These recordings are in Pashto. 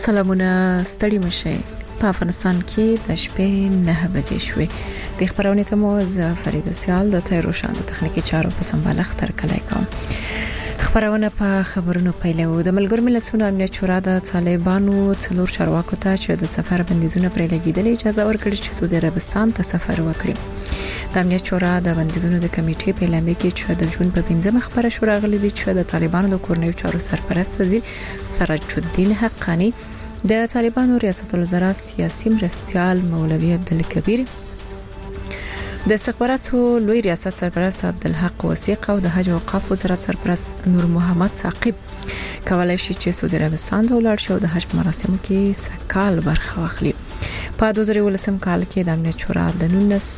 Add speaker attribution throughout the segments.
Speaker 1: سلامونه ستړي مشه په افغانستان کې د شپې 9 بجې شوې د خبرونه ته مو ز فرید سیال د تیروشان د تخنیکی چارو په سمبالښت تر کلای کوم خبرونه په خبرونو پیلو د ملګرو ملتونو امنیت شورا د طالبانو څلور چارواکو ته چې د سفر بندیزونه پرې لګیدل اجازه ورکړي چې سعودي عربستان ته سفر وکړي د امنیت شورا د بندیزونو د کمیټې په اعلامیه کې چې د جون په 15 خبره شورا غلي دي چې د طالبانو د کورنیو چارو سرپرست وزیر سراج الدین حقانی د طالبانو ریاست الوزرا سیاسي مرستيال مولوي عبدالکبیر د استخباراتو لوی ریاست سرپرست عبدالحق وثیق او د حج او اوقاف وزارت سرپرست نور محمد ثاقب کولای شي چې سعودي عربستان ته ولاړ شي او د حج مراسمو کې سکهال برخه واخلي په 2013 کال کې د امنیت شورا د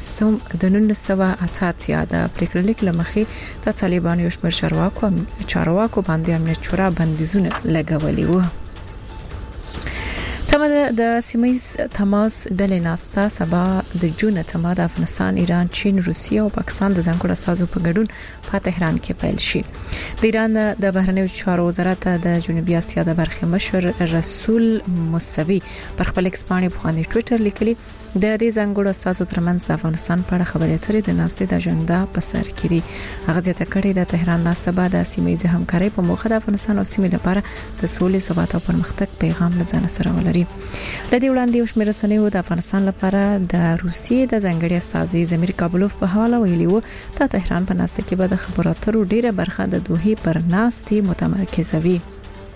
Speaker 1: 1980 د پریکړلیک لمخې د طالبانو یو شمېر چارواکو باندې امنیت شورا بندیزونه لګولي وو د سیمایي تماس ډلې ناستا سبا د جون ته د افغانستان، ایران، چین، روسیه او پاکستان د ځانګړو سازو په ګډون په تهران کې پیل شي. د ایران د بهرنیو چارو وزارت د جنوبي اسیا د برخې مشر رسول موسوي پر خپل ایکس باندې په ټوئیټر لیکلي د دې ځانګړو سازو ترمنځ د افغانستان په اړه خبرې اترې د ناستې د اجنډا په سر کې دي. هغه ځکه کړي د تهران ناسبه د سیمې همکارۍ په موخه د افغانستان او سیمې لپاره د سولې، ثبات او پرمختګ پیغام لځنه سره ولري. لدې وړاندې یو شمېر رسنیو د افغانستان لپاره د روسیې د ځانګړي استازي زمیر کابلوف په حواله ویلي وو چې تهران په ناسته کې به د خبرو اترو ډیره برخه د دوحې پر ناستې متمرکزه وي.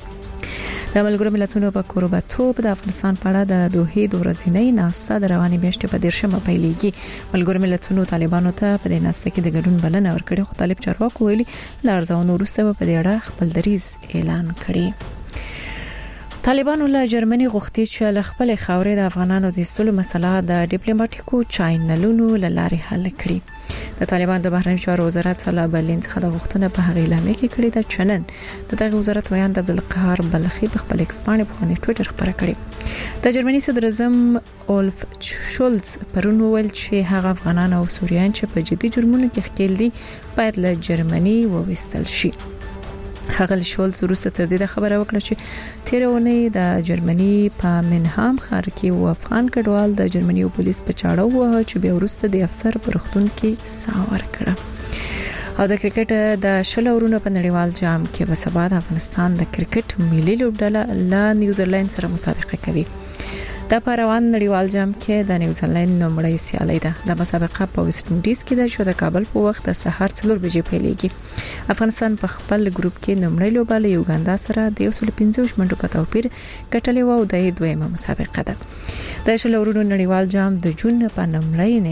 Speaker 1: د ملګرو ملتونو په کوربتوب د افغانستان په اړه د دوحې د ورځنۍ ناسته د رواني میاشتې په 10 پیلېږي. ملګرو ملتونو طالبانو ته په دې ناسته کې د ګډون بلنه ورکړې، خو طالب چارواکو ویلي لارځاونو وروسته په دې اړه خپل دریځ اعلان کړي. طالبانو له جرمني غوښتي چې له خپل خاورې د افغانانو د ایستلو مسله د ډیپلوماټیکو چینلونو لارې حل کړي. د طالبان د بهرنیو چارو وزارت له برلین څخه د غوښتنې په هغه اعلامیه کې کړې ده چې نن د دغه وزارت ویاند عبدالقهار بلخي په خپل ایکس باندې په ټوئیټر خبره کړې. د جرمني صدر اعظم اولف شولز پرون ویل چې هغه افغانان او سوریان چې په جدي جرمونو کې ښکېل دي باید له جرمني وویستل شي. هغه شولز وروسته تر دې خبره وکړه چې تیرونه د جرمني په منهام ښار کې و افغان کډوال د جرمني پولیس په چاړه و چې بیا وروسته د افسر پر وختون کې ساور کړه. او د کرکټ د شلورونو په نړیوال جام کې په سبا د افغانستان د کرکټ ملي لوبډله له نیوزیلند سره مسابقه کوي. د پروان نړیوال جام کې د نیوزیلند نومړی سیالي ده. د مسابقه په ویسټ انډیز کې د شو د کابل په وخت د سحر 4 بجې پیلېږي. افغانستان په خپل ګروپ کې نومړی لوبه له یوګاندا سره د 115 منټو په توپیر ګټلې و او د دویمه مسابقه ده. د شلورونو نړیوال جام د جون په نومړی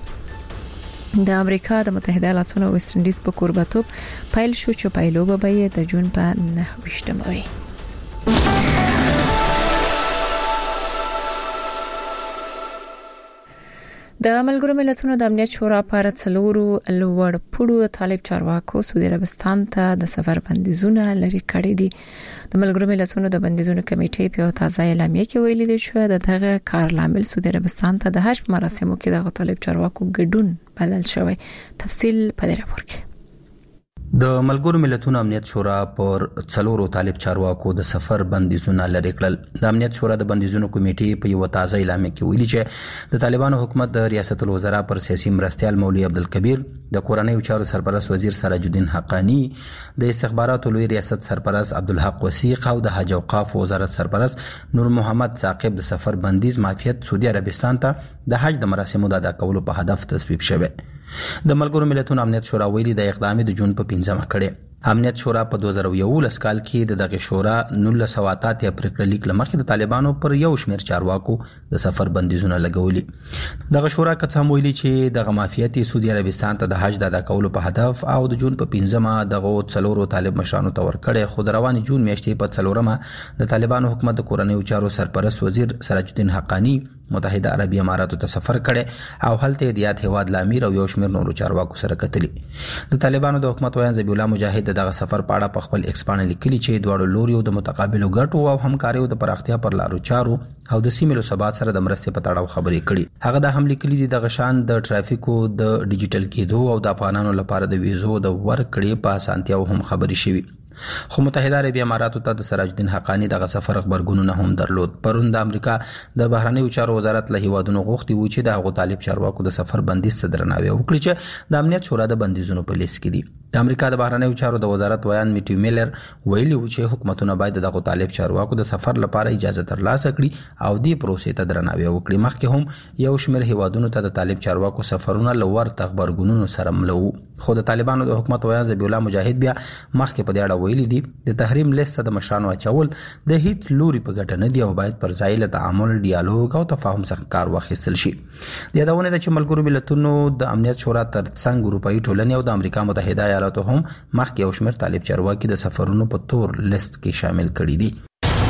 Speaker 1: نیټه د امریکا د متحده ایالاتونو ویسټ انډیز په کوربتوب پیل شو چې پایلوبه به د جون په 9 وي. د ملګرو ملتونو د امنیت شورا پر څلورو لوړ پوړو طالب چارواکو سعودي عربستان ته د سفر بندیزونه لري کړی دي. د ملګرو ملتونو د بندیزونو کمیټې په تازه اعلامیه کې ویلي دي چې دغه کار لامل سعودي عربستان ته د حج مراسمو کې د طالب چارواکو ګډون بدل شوی. تفصیل په دې راپور کې.
Speaker 2: د ملګرو ملتونو امنیت شورا پر څلورو طالب چارواکو د سفر بندیزونه لري کړل. د امنیت شورا د بندیزونو کمیټې په یو تازه اعلامیه کې ویلي چې د طالبانو حکومت د ریاست الوزرا پر سیاسي مرستيال مولوي عبدالکبیر، د کورنیو چارو سرپرست وزیر سراج الدین حقانی، د استخباراتو لوی ریاست سرپرست عبدالحق وثیق او د حج او اوقاف وزارت سرپرست نور محمد ثاقب د سفر بندیز معافیت سعودي عربستان ته د حج د مراسمو د ادا کولو په هدف تصویب شوی. د ملګرو ملتونو امنیت شورا ویلي د اقدام د جون په 15 کړي. امنیت شورا په 2011 کال کې دغه شورا 1988 پریکړلیک لمخې د طالبانو پر یو شمېر چارواکو د سفر بندیزونه لګولي. دغه شورا کڅ هم ویلي چې دغه معافیت سعودي عربستان ته د حج د ادا کولو په هدف او د جون په 15 دغه څلورو طالب مشرانو ته ورکړي. خو د رواني جون میاشتې په 4 د طالبانو حکومت د کورنیو چارو سرپرست وزیر سراج الدین حقانی متحده عربی اماراتو ته سفر کړي او هلته د یاد هواد لامیر او یو شمېر نورو چارواکو سره کتلي. د طالبانو د حکومت ویان ذبیح الله مجاهد دغه سفر په اړه په خپل ایکس باندې لیکلي چې دواړو لوریو د متقابلو ګټو او همکاریو د پراختیا پر لارو چارو او د سیمې له ثبات سره د مرستې په تړاو خبرې کړي. هغه د هم لیکلي دي د غشان د ټرافیکو د ډیجیټل کېدو او د افغانانو لپاره د ویزو د ورکړې په اسانتیاو هم خبرې شوي. خو متحده عربی اماراتو ته د سراج الدین حقانی دغه سفر خبرګونونه هم درلود. پرون د امریکا د بهرنیو چارو وزارت له هیوادونو غوښتي و چې د هغو طالب چارواکو د سفر بندیز ته درناوی وکړي چې د امنیت شورا د بندیزونو په لیست کې دي. د امریکا د بهرنیو چارو د وزارت ویان میټیو میلر ویلي و چې حکومتونه باید دغه طالب چارواکو د سفر لپاره اجازه ترلاسه کړي او دې پروسې ته درناوی وکړي. مخکې هم یو شمېر هیوادونو ته د طالب چارواکو سفرونه لور خبرګونونو سره ملو. خو د طالبانو د حکومت ویان ذبیح الله مجاهد بیا مخکې په دې اړه ویلي دي د تحریم لیست د مشرانو اچول د هیڅ لوري په ګټه نه دی او باید پر ځای له تعامل، ډیالوګ او تفاهم څخه کار واخیستل شي. د یادونه ده چې ملګرو ملتونو د امنیت شورا ترڅنګ اروپאי ټولنې او د امریکا متحده ایالاتو هم مخکې یو شمېر طالب چارواکي د سفرونو په تور لیست کې شامل کړي دي.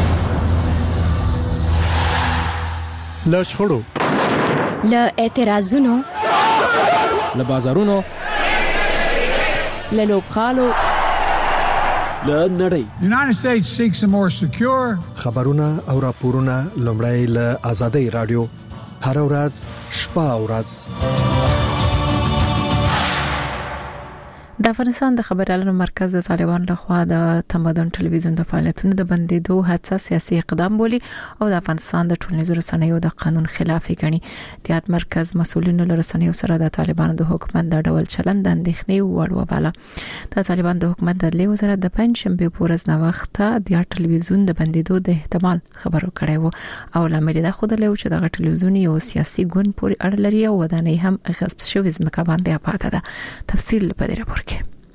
Speaker 3: له شخړو،
Speaker 4: له اعتراضونو،
Speaker 5: له بازارونو،
Speaker 4: له لوبغالو،
Speaker 5: له نړۍ.
Speaker 6: United States seeks a more secure
Speaker 3: خبرونه او راپورونه لومړی له آزادۍ رادیو هر ورځ شپه او ورځ.
Speaker 1: د افغانستان د خبريالانو مرکز د طالبان لخوا د تمدن ټلویزیون د فعالیتونو د بندیدو هڅه سیاسي اقدام بولي او د افغانستان د ټولنیزو رسنیو د قانون خلافي ګڼي. د یاد مرکز مسؤلینو له رسنیو سره د طالبانو د حکومت د ډول چلند د اندېښنې وړ وباله. د طالبان د حکومت د عدلي وزارت د پنځشنبه په ورځ نو وخت د ټلویزیون د بندیدو د احتمال خبرو کړی وو او لامل دا خود له چې د ټلویزیون یو سیاسي ګوند پورې اړه لري او ودانۍ هم غصب شوې ځمکه باندې آباد ده. تفصیل په دې راپور کې.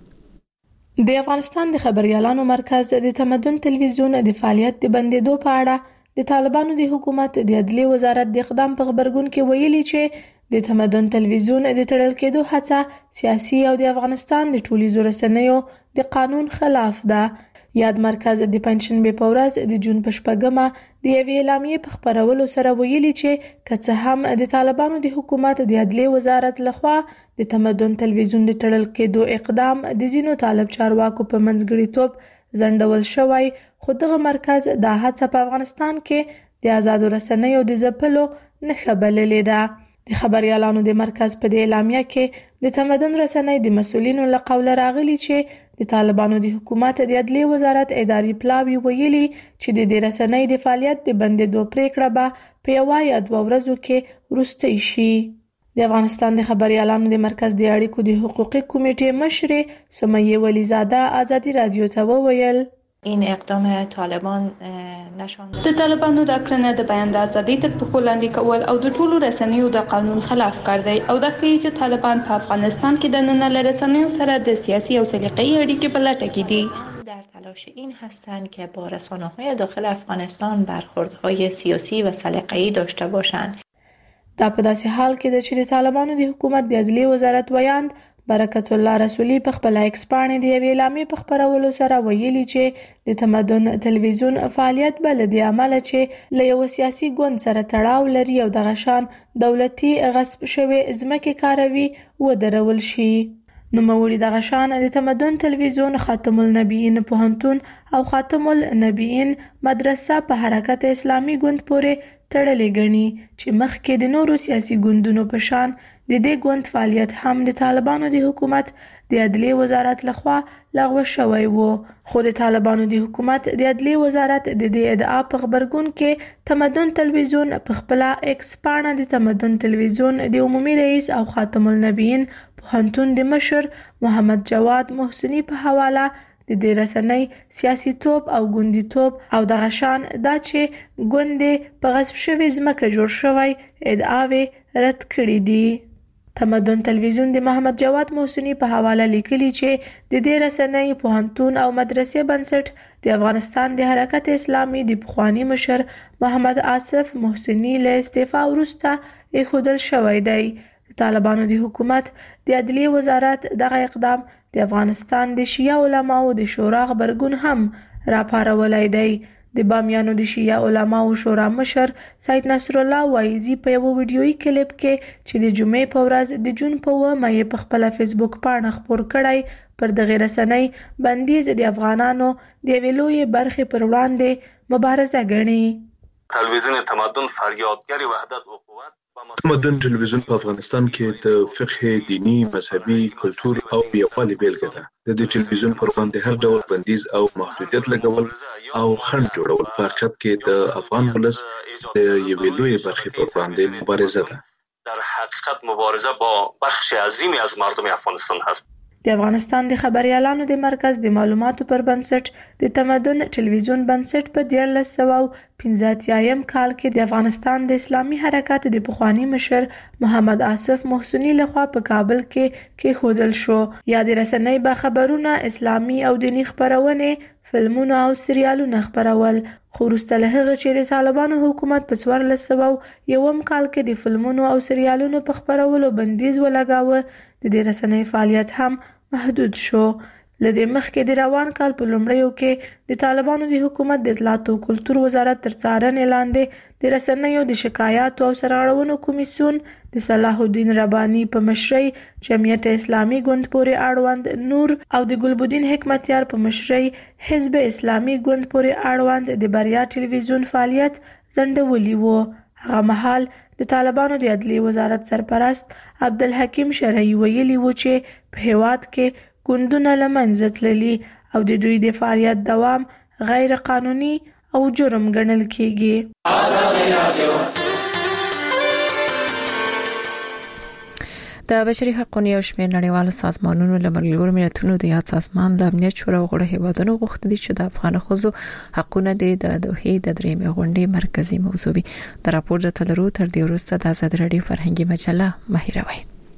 Speaker 7: د افغانستان د خبريالانو مرکز د تمدن ټلویزیون د فعالیت د بندیدو په اړه د طالبانو د حکومت د عدلي وزارت د اقدام په خبرګون کې ویلي چې د تمدن ټلویزیون د تړل کېدو هڅه سیاسي او د افغانستان د ټولنیزو رسنیو د قانون خلاف ده. یاد مرکز د پنځشنبه په ورځ د جون په شپږمه د یوې اعلامیې په خبرولو سره ویلي چې که څه هم د طالبانو د حکومت د عدلي وزارت لخوا د تمدن ټلویزیون د تړل کېدو اقدام د ځینو طالب چارواکو په منځګړیتوب ځنډول شوی، خو دغه مرکز د هڅه په افغانستان کې د آزادو رسنیو د ځپلو نښه بللې ده. د خبريالانو د مرکز په دې اعلامیه کې د تمدن رسنۍ د مسؤلینو له قوله راغلي چې د طالبانو د حکومت د عدلي وزارت اداري پلاوی ویلي چې د دې رسنۍ د فعالیت د بندیدو پریکړه به په یو یا دوه ورځو کې وروستۍ شي. د افغانستان د خبريالانو د مرکز د اړیکو د حقوقي کمیټې مشر سمیه ولیزاده آزادي رادیو ته وویل
Speaker 8: این اقدام طالبان نشان
Speaker 9: د طالبانو د کړنه د بیان د ازادۍ تر پښو لاندې کول او د ټولو رسنیو د قانون خلاف کار دی او د ښیي چې طالبان په افغانستان کې د نن له رسنیو سره د سیاسي او سلیقه‌ای اړیکې په لټه کې دي.
Speaker 8: در تلاش این هستند که با رسانه‌های داخل افغانستان برخوردهای سیاسی و سلیقه‌ای داشته باشند.
Speaker 7: دا په داسې حال کې د چې طالبانو د حکومت د عدلي وزارت ویاند برکت الله رسولي په خپل ایکس باندې د یوې اعلامیې په خبرولو سره ویلي چې د تمدن ټلویزیون فعالیت بل د عمل چې له یو سیاسي ګوند سره تړاو لري او د غشان دولتي غصب شوی ځمکې کاروي ودرول شي. نوموړي د غشان د تمدن ټلویزیون خاتم النبیین پوهنتون او خاتم النبیین مدرسه په حرکت اسلامي ګوند پورې تړلې ګڼي چې مخکې د نورو سیاسي ګوندونو په شان د دې ګوند فعالیت هم د طالبانو د حکومت د عدلي وزارت لخوا لغوه شوی وو. خو د طالبانو د حکومت د عدلي وزارت د دې ادعا په خبرګون کې تمدن ټلویزیون په خپل ایکس پاڼه د تمدن ټلویزیون د عمومي رئیس او خاتم النبیین پوهنتون د مشر محمد جواد محسنی په حواله د دې رسنۍ سیاسي توپ او ګوندي توپ او د غشان دا چې ګوند په غصب شوی ځمکه جوړ شوی ادعاوې رد کړې دي. تمدن ټلویزیون د محمد جواد محسنی په حواله لیکلي چې د دې رسنۍ پوهنتون او مدرسې بنسټ د افغانستان د حرکت اسلامي د پخوانی مشر محمد آصف محسنی له استعفا وروسته ایښودل شوی دی. طالبانو د حکومت د عدلي وزارت دغه اقدام د افغانستان د شیعه علماو د شورا خبرګون هم راپارولای دی. د بامیانو د شیعه علماو شورا مشر سید نصر الله وایزي په یو ویډیويي کلیپ کې چې د جمعې په ورځ د جون په 9 مې په خپل فیسبوک باندې خبر کړی پر دغه رسنۍ بندیز د افغانانو د ویلوې برخې پر وړاندې مبارزه غني.
Speaker 10: تلویزیون تمدن فریادگر وحدت و قوت تمدن ټلویزیون په افغانستان کې د فقه، دینی، مذهبي، کلتور او یووالي بیلګه ده. د دې ټلویزیون پر وړاندې هر ډول بندیز او محدودیت لګول او خنډ جوړول په حقیقت کې د افغان ولس د یوې لویې برخې پر وړاندې مبارزه ده.
Speaker 11: در حقیقت مبارزه با بخش عظیمی از مردم افغانستان هست.
Speaker 7: د افغانستان د خبريالانو د مرکز د معلوماتو پر بنسټ د تمدن ټلویزیون بنسټ په 1385 کال کې د افغانستان د اسلامي حرکت د پخوانی مشر محمد آصف محسنی لخوا په کابل کې خودل شو. یا د رسنۍ به خبرونه، اسلامي او دینی خبرونه، فلمونه او سریالونه خبرول. خو وروسته له هغه چې د طالبانو حکومت په 1401 کال کې د فلمونو او سریالونو په خبرولو بندیز ولګاوه، د دې رسنۍ فعالیت هم محدود شو. لدې مخکې د روان کال په لومړیو کې د طالبانو د حکومت د اطلاعات او کلتور وزارت تر څارنې لاندې د رسنیو د شکایاتو او سرغړونو کمیسیون د صلاح الدین رباني په مشرۍ، جمعیت اسلامي ګوند پورې اړوند نور او د ګلبدین حکمتیار په مشرۍ حزب اسلامي ګوند پورې اړوند د بریا ټلویزیون فعالیت ځنډولی و. هغه مهال د طالبانو د عدلیې وزارت سرپرست عبدالحکیم شرعي ویلي و چې په هیواد کې ګوندونه له منځه تللي او د دوی د فعالیت دوام غیر قانوني او جرم ګڼل کیږي.
Speaker 1: د بشري حقوقو یو شمېر نړیوالو سازمانونو له ملګرو ملتونو د یاد سازمان د امنیت شورا غړو هیوادونو غوښتي چې د افغان ښځو حقوقونه د دوحې د درېمې غونډې مرکزی موضوع وي. د راپور د تلرو تر دې وروسته د آزاد رادیو فرهنګي مجله مهیروي.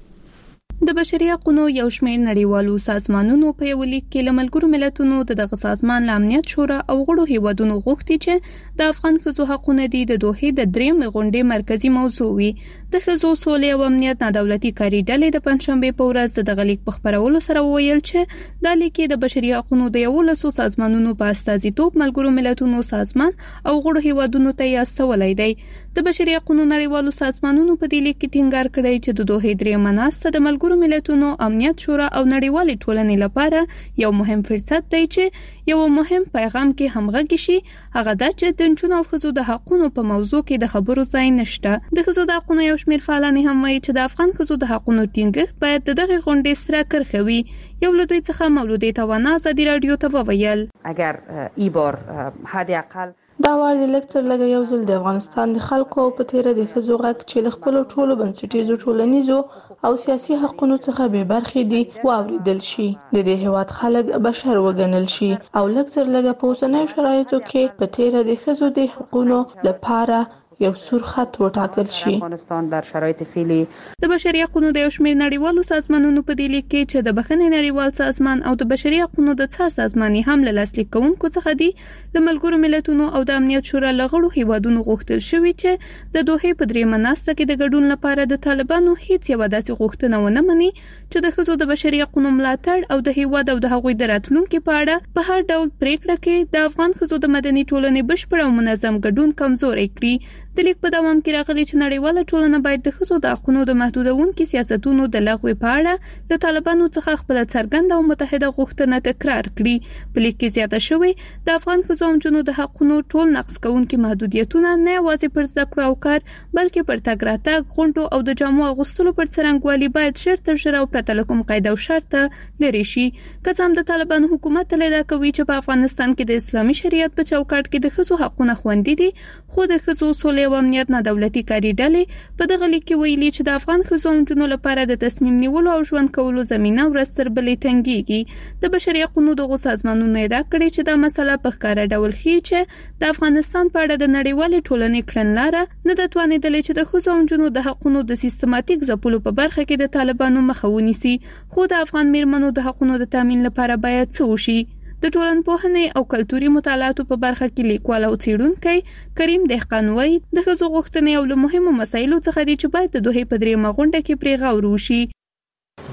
Speaker 9: د بشري حقوقو یو شمېر نړیوالو سازمانونو په یو لیک کې له ملګرو ملتونو دغه سازمان له امنیت شورا او غړو هیوادونو غوښتي چې د افغان ښځو حقوقونه د دوحې د درېمې غونډې مرکزی موضوع وي. د ښځو سولې او امنیت نادولتي کاري ډلې د پنځشنبه په ورځ دغه لیک په خبرولو سره وویل چې د لیک د بشري حقوقو د 11 سازمانونو په استازیتوب ملګرو ملتونو سازمان او غړو هیوادونو ته استولای دی. د بشري حقوقو نړیوالو سازمانونو په دې لیک کې ټینګار کړی چې د دوحې درېمه ناسته د ملګرو ملتونو امنیت شورا او نړیوالې ټولنې لپاره یو مهم فرصت دی چې یو مهم پیغام کې همغږي شي. هغه دا چې د نجونو او ښځو د حقوقو په موضوع کې د خبرو ځای نشته. د ښځو د حقوقو یو شمېر فعالان هم وایي چې د افغان ښځو د حقوقو ټینګښت باید د دغه غونډې سره کرښه وي. یو له دوی څخه مولودې توانا آزادي رادیو ته وویل
Speaker 12: اگر ای بار حد اقل
Speaker 7: دا وار د لکتر لګ یو ځل د افغانستان د خلکو او په تیره د ښځو غږ چې له خپل ټولو بنسټیزو ټولنیزو او سیاسي حقوقو څخه به برخې دي واوریدل شي. د دې هیواد خلک بشر وګڼل شي او لکتر لګ په اوسنیو شرایطو کې په تیره د ښځو د حقوقو لپاره یو سور خط وټاکل شي.
Speaker 12: افغانستان در شرایط فعلی
Speaker 9: د بشري حقوقو د یو شمېر نړیوالو سازمانونو په دې لیک کې چې د بخښنې نړیوال سازمان او د بشري حقوقو د څار سازماني هم له لاسلیک کوونکو څخه دي د ملګرو ملتونو او د امنیت شورا لغړو هیوادونو غوښتل شوی چې د دوحې په درېمه ناسته کې د ګډون لپاره د طالبانو هیڅ یو داسې غوښتنه ونه مني چې د ښځو د بشري حقوقو ملاتړ او د هیواد او د هغوی د راتلونکو په اړه په هر ډول پریکړه کې د افغان ښځو د مدني ټولنې بشپړ او منظم ګډون کمزوري کړي. د لیک په دوام کې راغلي چې نړیواله ټولنه باید د ښځو د حقوقو د محدودونکو سیاستونو د لغوه په اړه د طالبانو څخه خپل څرګند او متحده غوښتنه تکرار کړي. په لیک کې زیاته شوی د افغان ښځو او نجونو د حقوقو ټول نقض کوونکي محدودیتونه نه یوازې پر زده کړو او کار بلکې پر تګ راتګ، غونډو او د جامو اغوستلو پر څرنګوالي باید ژر تر ژره او پرته له کوم قید او شرط لري شي. که څه هم د طالبانو حکومت تل دا کوي چې په افغانستان کې د اسلامي شریعت په چوکاټ کې د ښځو حقوقونه خوندي دي، خو د ښځو سولې او امنیت نادولتي کاري ډلې په دغه لیک کې ویلي چې د افغان ښځو او نجونو لپاره د تصمیم نیولو او ژوند کولو زمينه ورځ تر بلې تنګيږي. د بشري حقوقو دغه سازمانونو ادعا کړې چې دا مسله په ښکاره ډول ښيي چې د افغانستان په اړه د نړیوالې ټولنې کړنلاره نه د توانیدلې چې د ښځو او نجونو د حقوقو د سیستماتیک ځپلو په برخه کې د طالبانو مخه ونیسي. خو د افغان میرمنو د حقوقو د تامین لپاره باید څه وشي. د ټولنپوهنې او کلتوري مطالعاتو په برخه کې لیکوال او څېړونکی کریم دهقانوی د ښځو غوښتنې او له مهمو مسایلو څخه دي چې باید د دوحې په درېمه غونډه کې پرې غور وشي.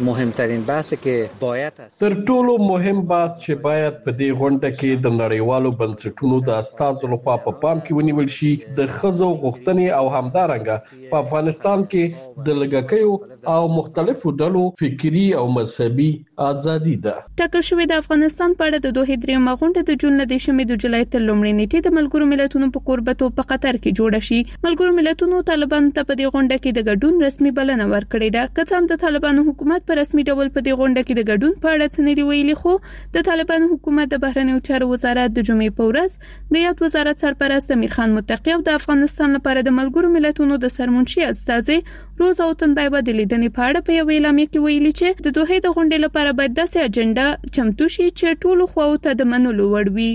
Speaker 13: مهمترین بحث که باید است
Speaker 14: تر ټولو مهم بحث چې باید په دې غونډه کې د نړیوالو بنسټونو د استازو لخوا په پام کې ونیول شي د ښځو غوښتنې او همدارنګه په افغانستان کې د لږکیو او مختلفو ډلو فکری او مذهبي ازادي ده.
Speaker 9: ټاکل شوې د افغانستان په اړه د دوه درېمه غونډه د جون د شمې د جولای تر لومړۍ نیټې د ملګرو ملتونو په قربتو په قطر کې جوړه شي. ملګرو ملتونو طالبانو ته په دې غونډه کې د ګډون رسمي بلنه ورکړې ده. که څه هم د طالبانو حکومت په رسمي ډول په دې غونډه کې د ګډون په اړه څه نه دی ویلي، خو د طالبانو حکومت د بهرنیو چارو وزارت د جمعې په ورځ د یاد وزارت سرپرست امیر خان متقی او د افغانستان لپاره د ملګرو ملتونو د سرمنشي استازي روزا اوتنبایبه د لیدنې په اړه په یو اعلامیه کې ویلي چې د دوه د غونډې لپاره باید داسې اجنډا چمتو شي چې ټولو خواو ته د منلو وړ وي.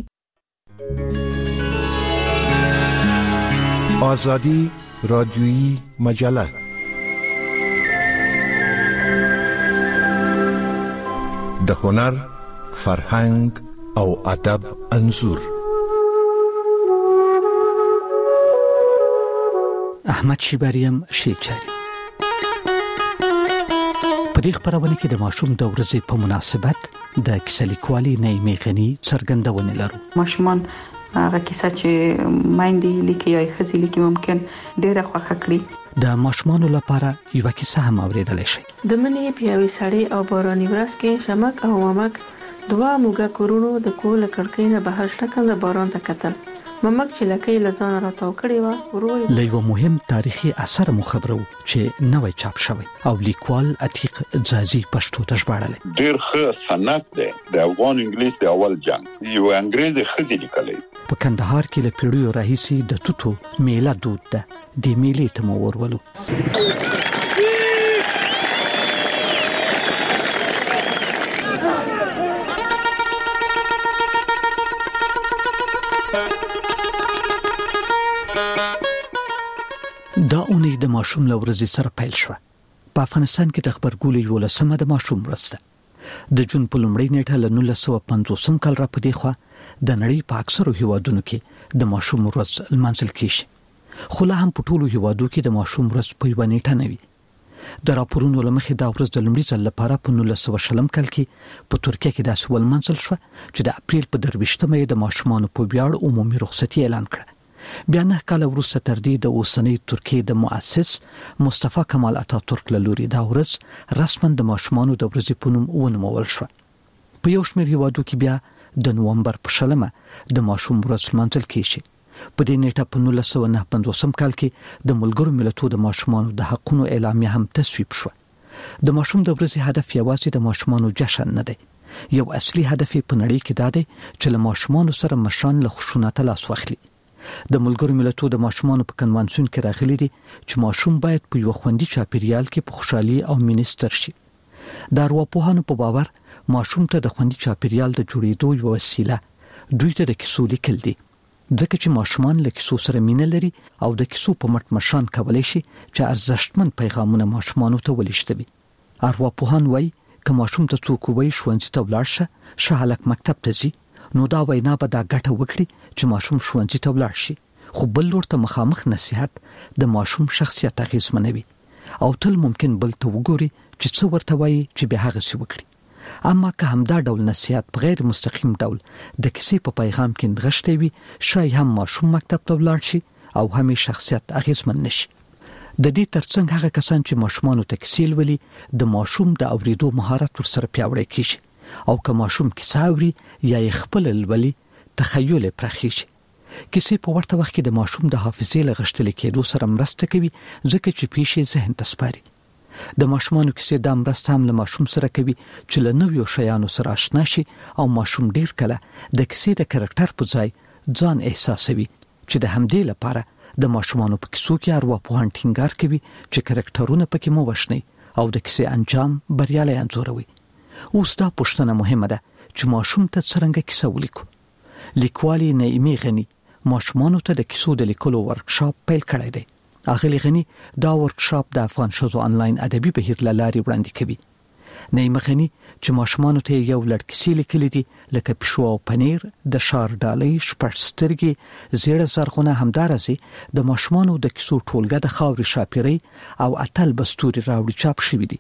Speaker 3: آزادی رادیویی مجله د هنر، فرهنګ او ادب انځور.
Speaker 15: احمد شیباریم شیچاری په دې خبرونه کې د ماشوم د ورځې په مناسبت د کیسه لیکوالي نعیمه غنی څرګندونه لرو.
Speaker 16: ماشومان هغه کیسه چې مایندې لیکي یا خزي لیکي ممکن ډیره خوښه کړي.
Speaker 15: د ماشومانو لپاره یو کیسه هم اوریدل شي.
Speaker 7: د منې پیاوي سړی او باراني ورځ کې شمک او مامک دوا موګه کورونو د کول کړکۍ نه بهر شکل د باران ته کتل. مامک چې لکې لزان راتاو کړی و وروي
Speaker 15: له یو مهم تاریخي اثر مو خبرو چې نوې چاپ شوی او لیکوال عتیق ځاځي پښتو ته ژباړل.
Speaker 17: ډیر ښه سند دی د افغان انګلیس د اول جنگ یو انګریزي خدي لیکلی.
Speaker 15: په کندهار کې له پیړیو راهیسي د توتو میله دود ده. د میلې ته مو ورولو. دا اونۍ د ماشوم لورځي سره پیل شو. په افغانستان کې د خبرګولې یو لسمه د ماشوم ورځ د جون په لومړۍ نیټه له 1950 کال را پدې خو د نړۍ په اکثرو هیوادونو کې د ماشوم ورځ لمانځل کیږي. خو لا هم په ټولو هیوادو کې د ماشوم ورځ په یوه نیټه نه وي. د راپورونو لمخې دا ورځ د لومړي ځل لپاره په 1920 کال کې په ترکیه کې داسې ولمانځل شو چې د اپریل په 23مه د ماشومانو په ویاړ عمومي رخصتي اعلان کړه. بیا 9 کال وروسته تر دې د اوسنۍ ترکیې د مؤسس مصطفی کمال اتاتورک له لوري دا ورځ رسما د ماشومانو د ورځې په نوم ونومول شو. په یو شمېر هیوادو کې بیا د نومبر په 20 د ماشوم ورځ لمانځل کیږي. په دې نیټه په 1959 کال کې د ملګرو ملتونو د ماشومانو د حقوقو اعلامیه هم تصویب شو. د ماشوم د ورځې هدف یوازې د ماشومانو جشن نه دی. یو اصلي هدف په نړۍ کې دا دی چې له ماشومانو سره مشران له خشونت لاس واخلي. د ملګرو ملتونو د ماشومانو په کنوانسیون کې راغلي دي چې ماشوم باید په یو خوندي چاپیریال کې په خوشحالي او مینستر شي. د ارواپوهانو په باور ماشوم ته د خوندي چاپیریال د جوړېدو یو وسیله دوی ته د کیسو لیکل دي. ځکه چې ماشومان له کیسو سره مینه لري او د کیسو په مټ مشان کولای شي چې ارزښتمن پیغامونه ماشومانو ته ولېږدوي. ارواپوهان وایي که ماشوم ته څوک وایي ښوونځي ته ولاړ شه، ښه هلک مکتب ته ځي، نو دا وینا به دا ګټه وکړي چې ماشوم ښوونځي ته ولاړ شي. خو بل لور ته مخامخ نصيحت د ماشوم شخصیت اغیزمنوي او تل ممکن بل ته وګوري چې څه ورته وایي چې به هغه څه وکړي. اما که همدا ډول نصيحت په غیر مستقیم ډول د کیسې په پیغام کې نغښتې وي، شاید هم ماشوم مکتب ته ولاړ شي او هم شخصیت اغیزمن نشي. د دې ترڅنګ هغه کسان چې ماشومانو ته کیسې لولي د ماشوم د اوریدو مهارت ورسره پیاوړی کیږي او که ماشوم کیسه اوري یا یې خپل لولي تخیل پرخیږي. کیسې په ورته وخت کې د ماشوم د حافظې لغښتل کېدو سره مرسته کوي ځکه چې پیښې ذهن ته سپاري. د ماشومانو کیسې د مرسته هم له ماشوم سره کوي چې له نویو شیانو سره آشنا شي او ماشوم ډیر کله د کیسې د کریکټر په ځای ځان احساسوي چې د همدې لپاره د ماشومانو په کیسو کې ارواپوهان ټینګار کوي چې کریکټرونه پکې مو وښني او د کیسې انجام بریالي انځوروي. اوس دا پوښتنه مهمه ده چې ماشوم ته څنګه کیسه ولیکو. لیکوالي نعیمه غنی ماشومانو ته د کیسو د لیکلو ورکشاپ پیل کړی دی. اغلی غنی دا ورکشاپ د افغان شوزو انلاین ادبي بهیر لاري وړاندې کوي. نعیمه غنی چې ماشومانو ته یو لړ کیسې لیکلې دي لکه پښو او پنیر، د شار ډالۍ، شپږ سترګې، زیړه زرغونه، همدارسې د ماشومانو د کیسو ټولګه د خاورې شاپیرۍ او اتل بستوري راوړي چاپ شوی دي.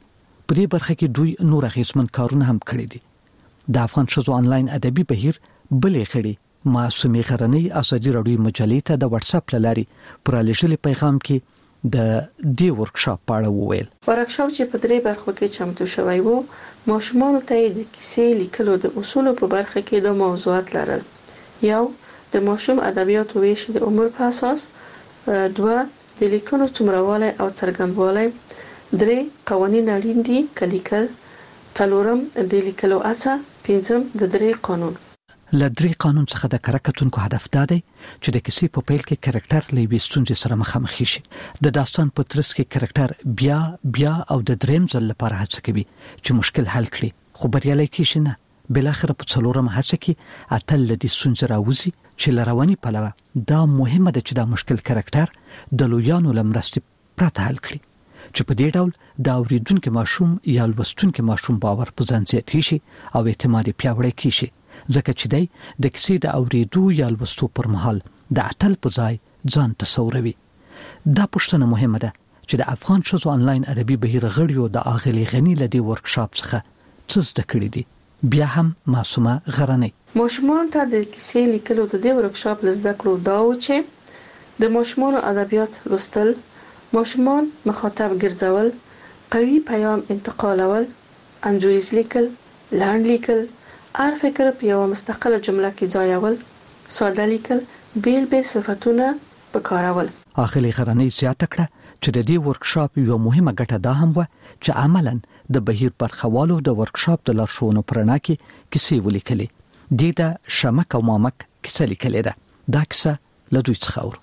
Speaker 15: په دې برخه کې دوی نور اغیزمن کارونه هم کړی دي. د افغان ښځو آنلاین ادبي بهیر بلې خړې معصومې غرنۍ ازادي راډیو مجلې ته د واتس اپ لاري پر لېږلي پیغام کې د دې ورکشاپ په اړه وویل.
Speaker 16: ورکشاپ چې په 3 برخو کې چمتو شوی وو، ماشومانو ته د کیسې لیکلو د اصولو په برخه کې د موضوعات لرل. یو، د ماشوم ادبیاتو ویش د عمر په اساس. 2، د لیکنو څومرهوالی او څرګندوالی. 3، قوانین اړین دي کلیکل. 4، د لیکلو هڅه. 5، د 3 قانون.
Speaker 15: له 3 قانون څخه د کتونکو هدف دا دی چې د کیسې په پیل کې کرکټر له یوې ستونزې سره مخامخ شي. د داستان په ترڅ کې کرکټر بیا او د دریم ځل لپاره هڅه کوي چې مشکل حل کړي، خو بریالي کیږي نه. بل اخر په څلورم هڅه کې اتل د دې ستونزې راوځي چې لرواني پلوه دا مهمه ده چې دا مشکل کرکټر د لویانو لمرستي پرته حل کړي، چې په دې ډول د اوریدونکو ماشوم یا لوستونکو ماشوم باور په ځان زیات شي او اعتماد پیاوړی کیږي، ځکه چې دی د کیسې د اوریدو یا لوستو پر مهال د اتل په ځای ځان تصوروي. دا پوښتنه مهمه ده چې د افغان ښځو آنلاین ادبي بهیر غړیو د اغلی غنی لدی ورکشاپ څخه څه زده کړی دي. بیا هم معصومه غرنۍ
Speaker 16: ماشومان ته د کیسې لیکلو د دې ورکشاپ لزده کړو دا و چې د ماشومان ادبیات لوستل، ماشومان مخاطب ګرځول، قوي پیام انتقالول، انځوریز لیکل، لاند لیکل، هر فکر په یو مستقله جمله کې ځایول، ساده لیکل، بیل صفتونه پکارول.
Speaker 15: اخلي غرنۍ زیاته کړه چې د دې ورکشاپ یو مهمه ګټه دا هم و چې عملاً د بهیر برخوالو د ورکشاپ د لارښوونو پرنا کې کیسې ولیکلې. دې د شمک او مامک کیسه لیکلې ده. دا کیسه له دوی څخه اورو.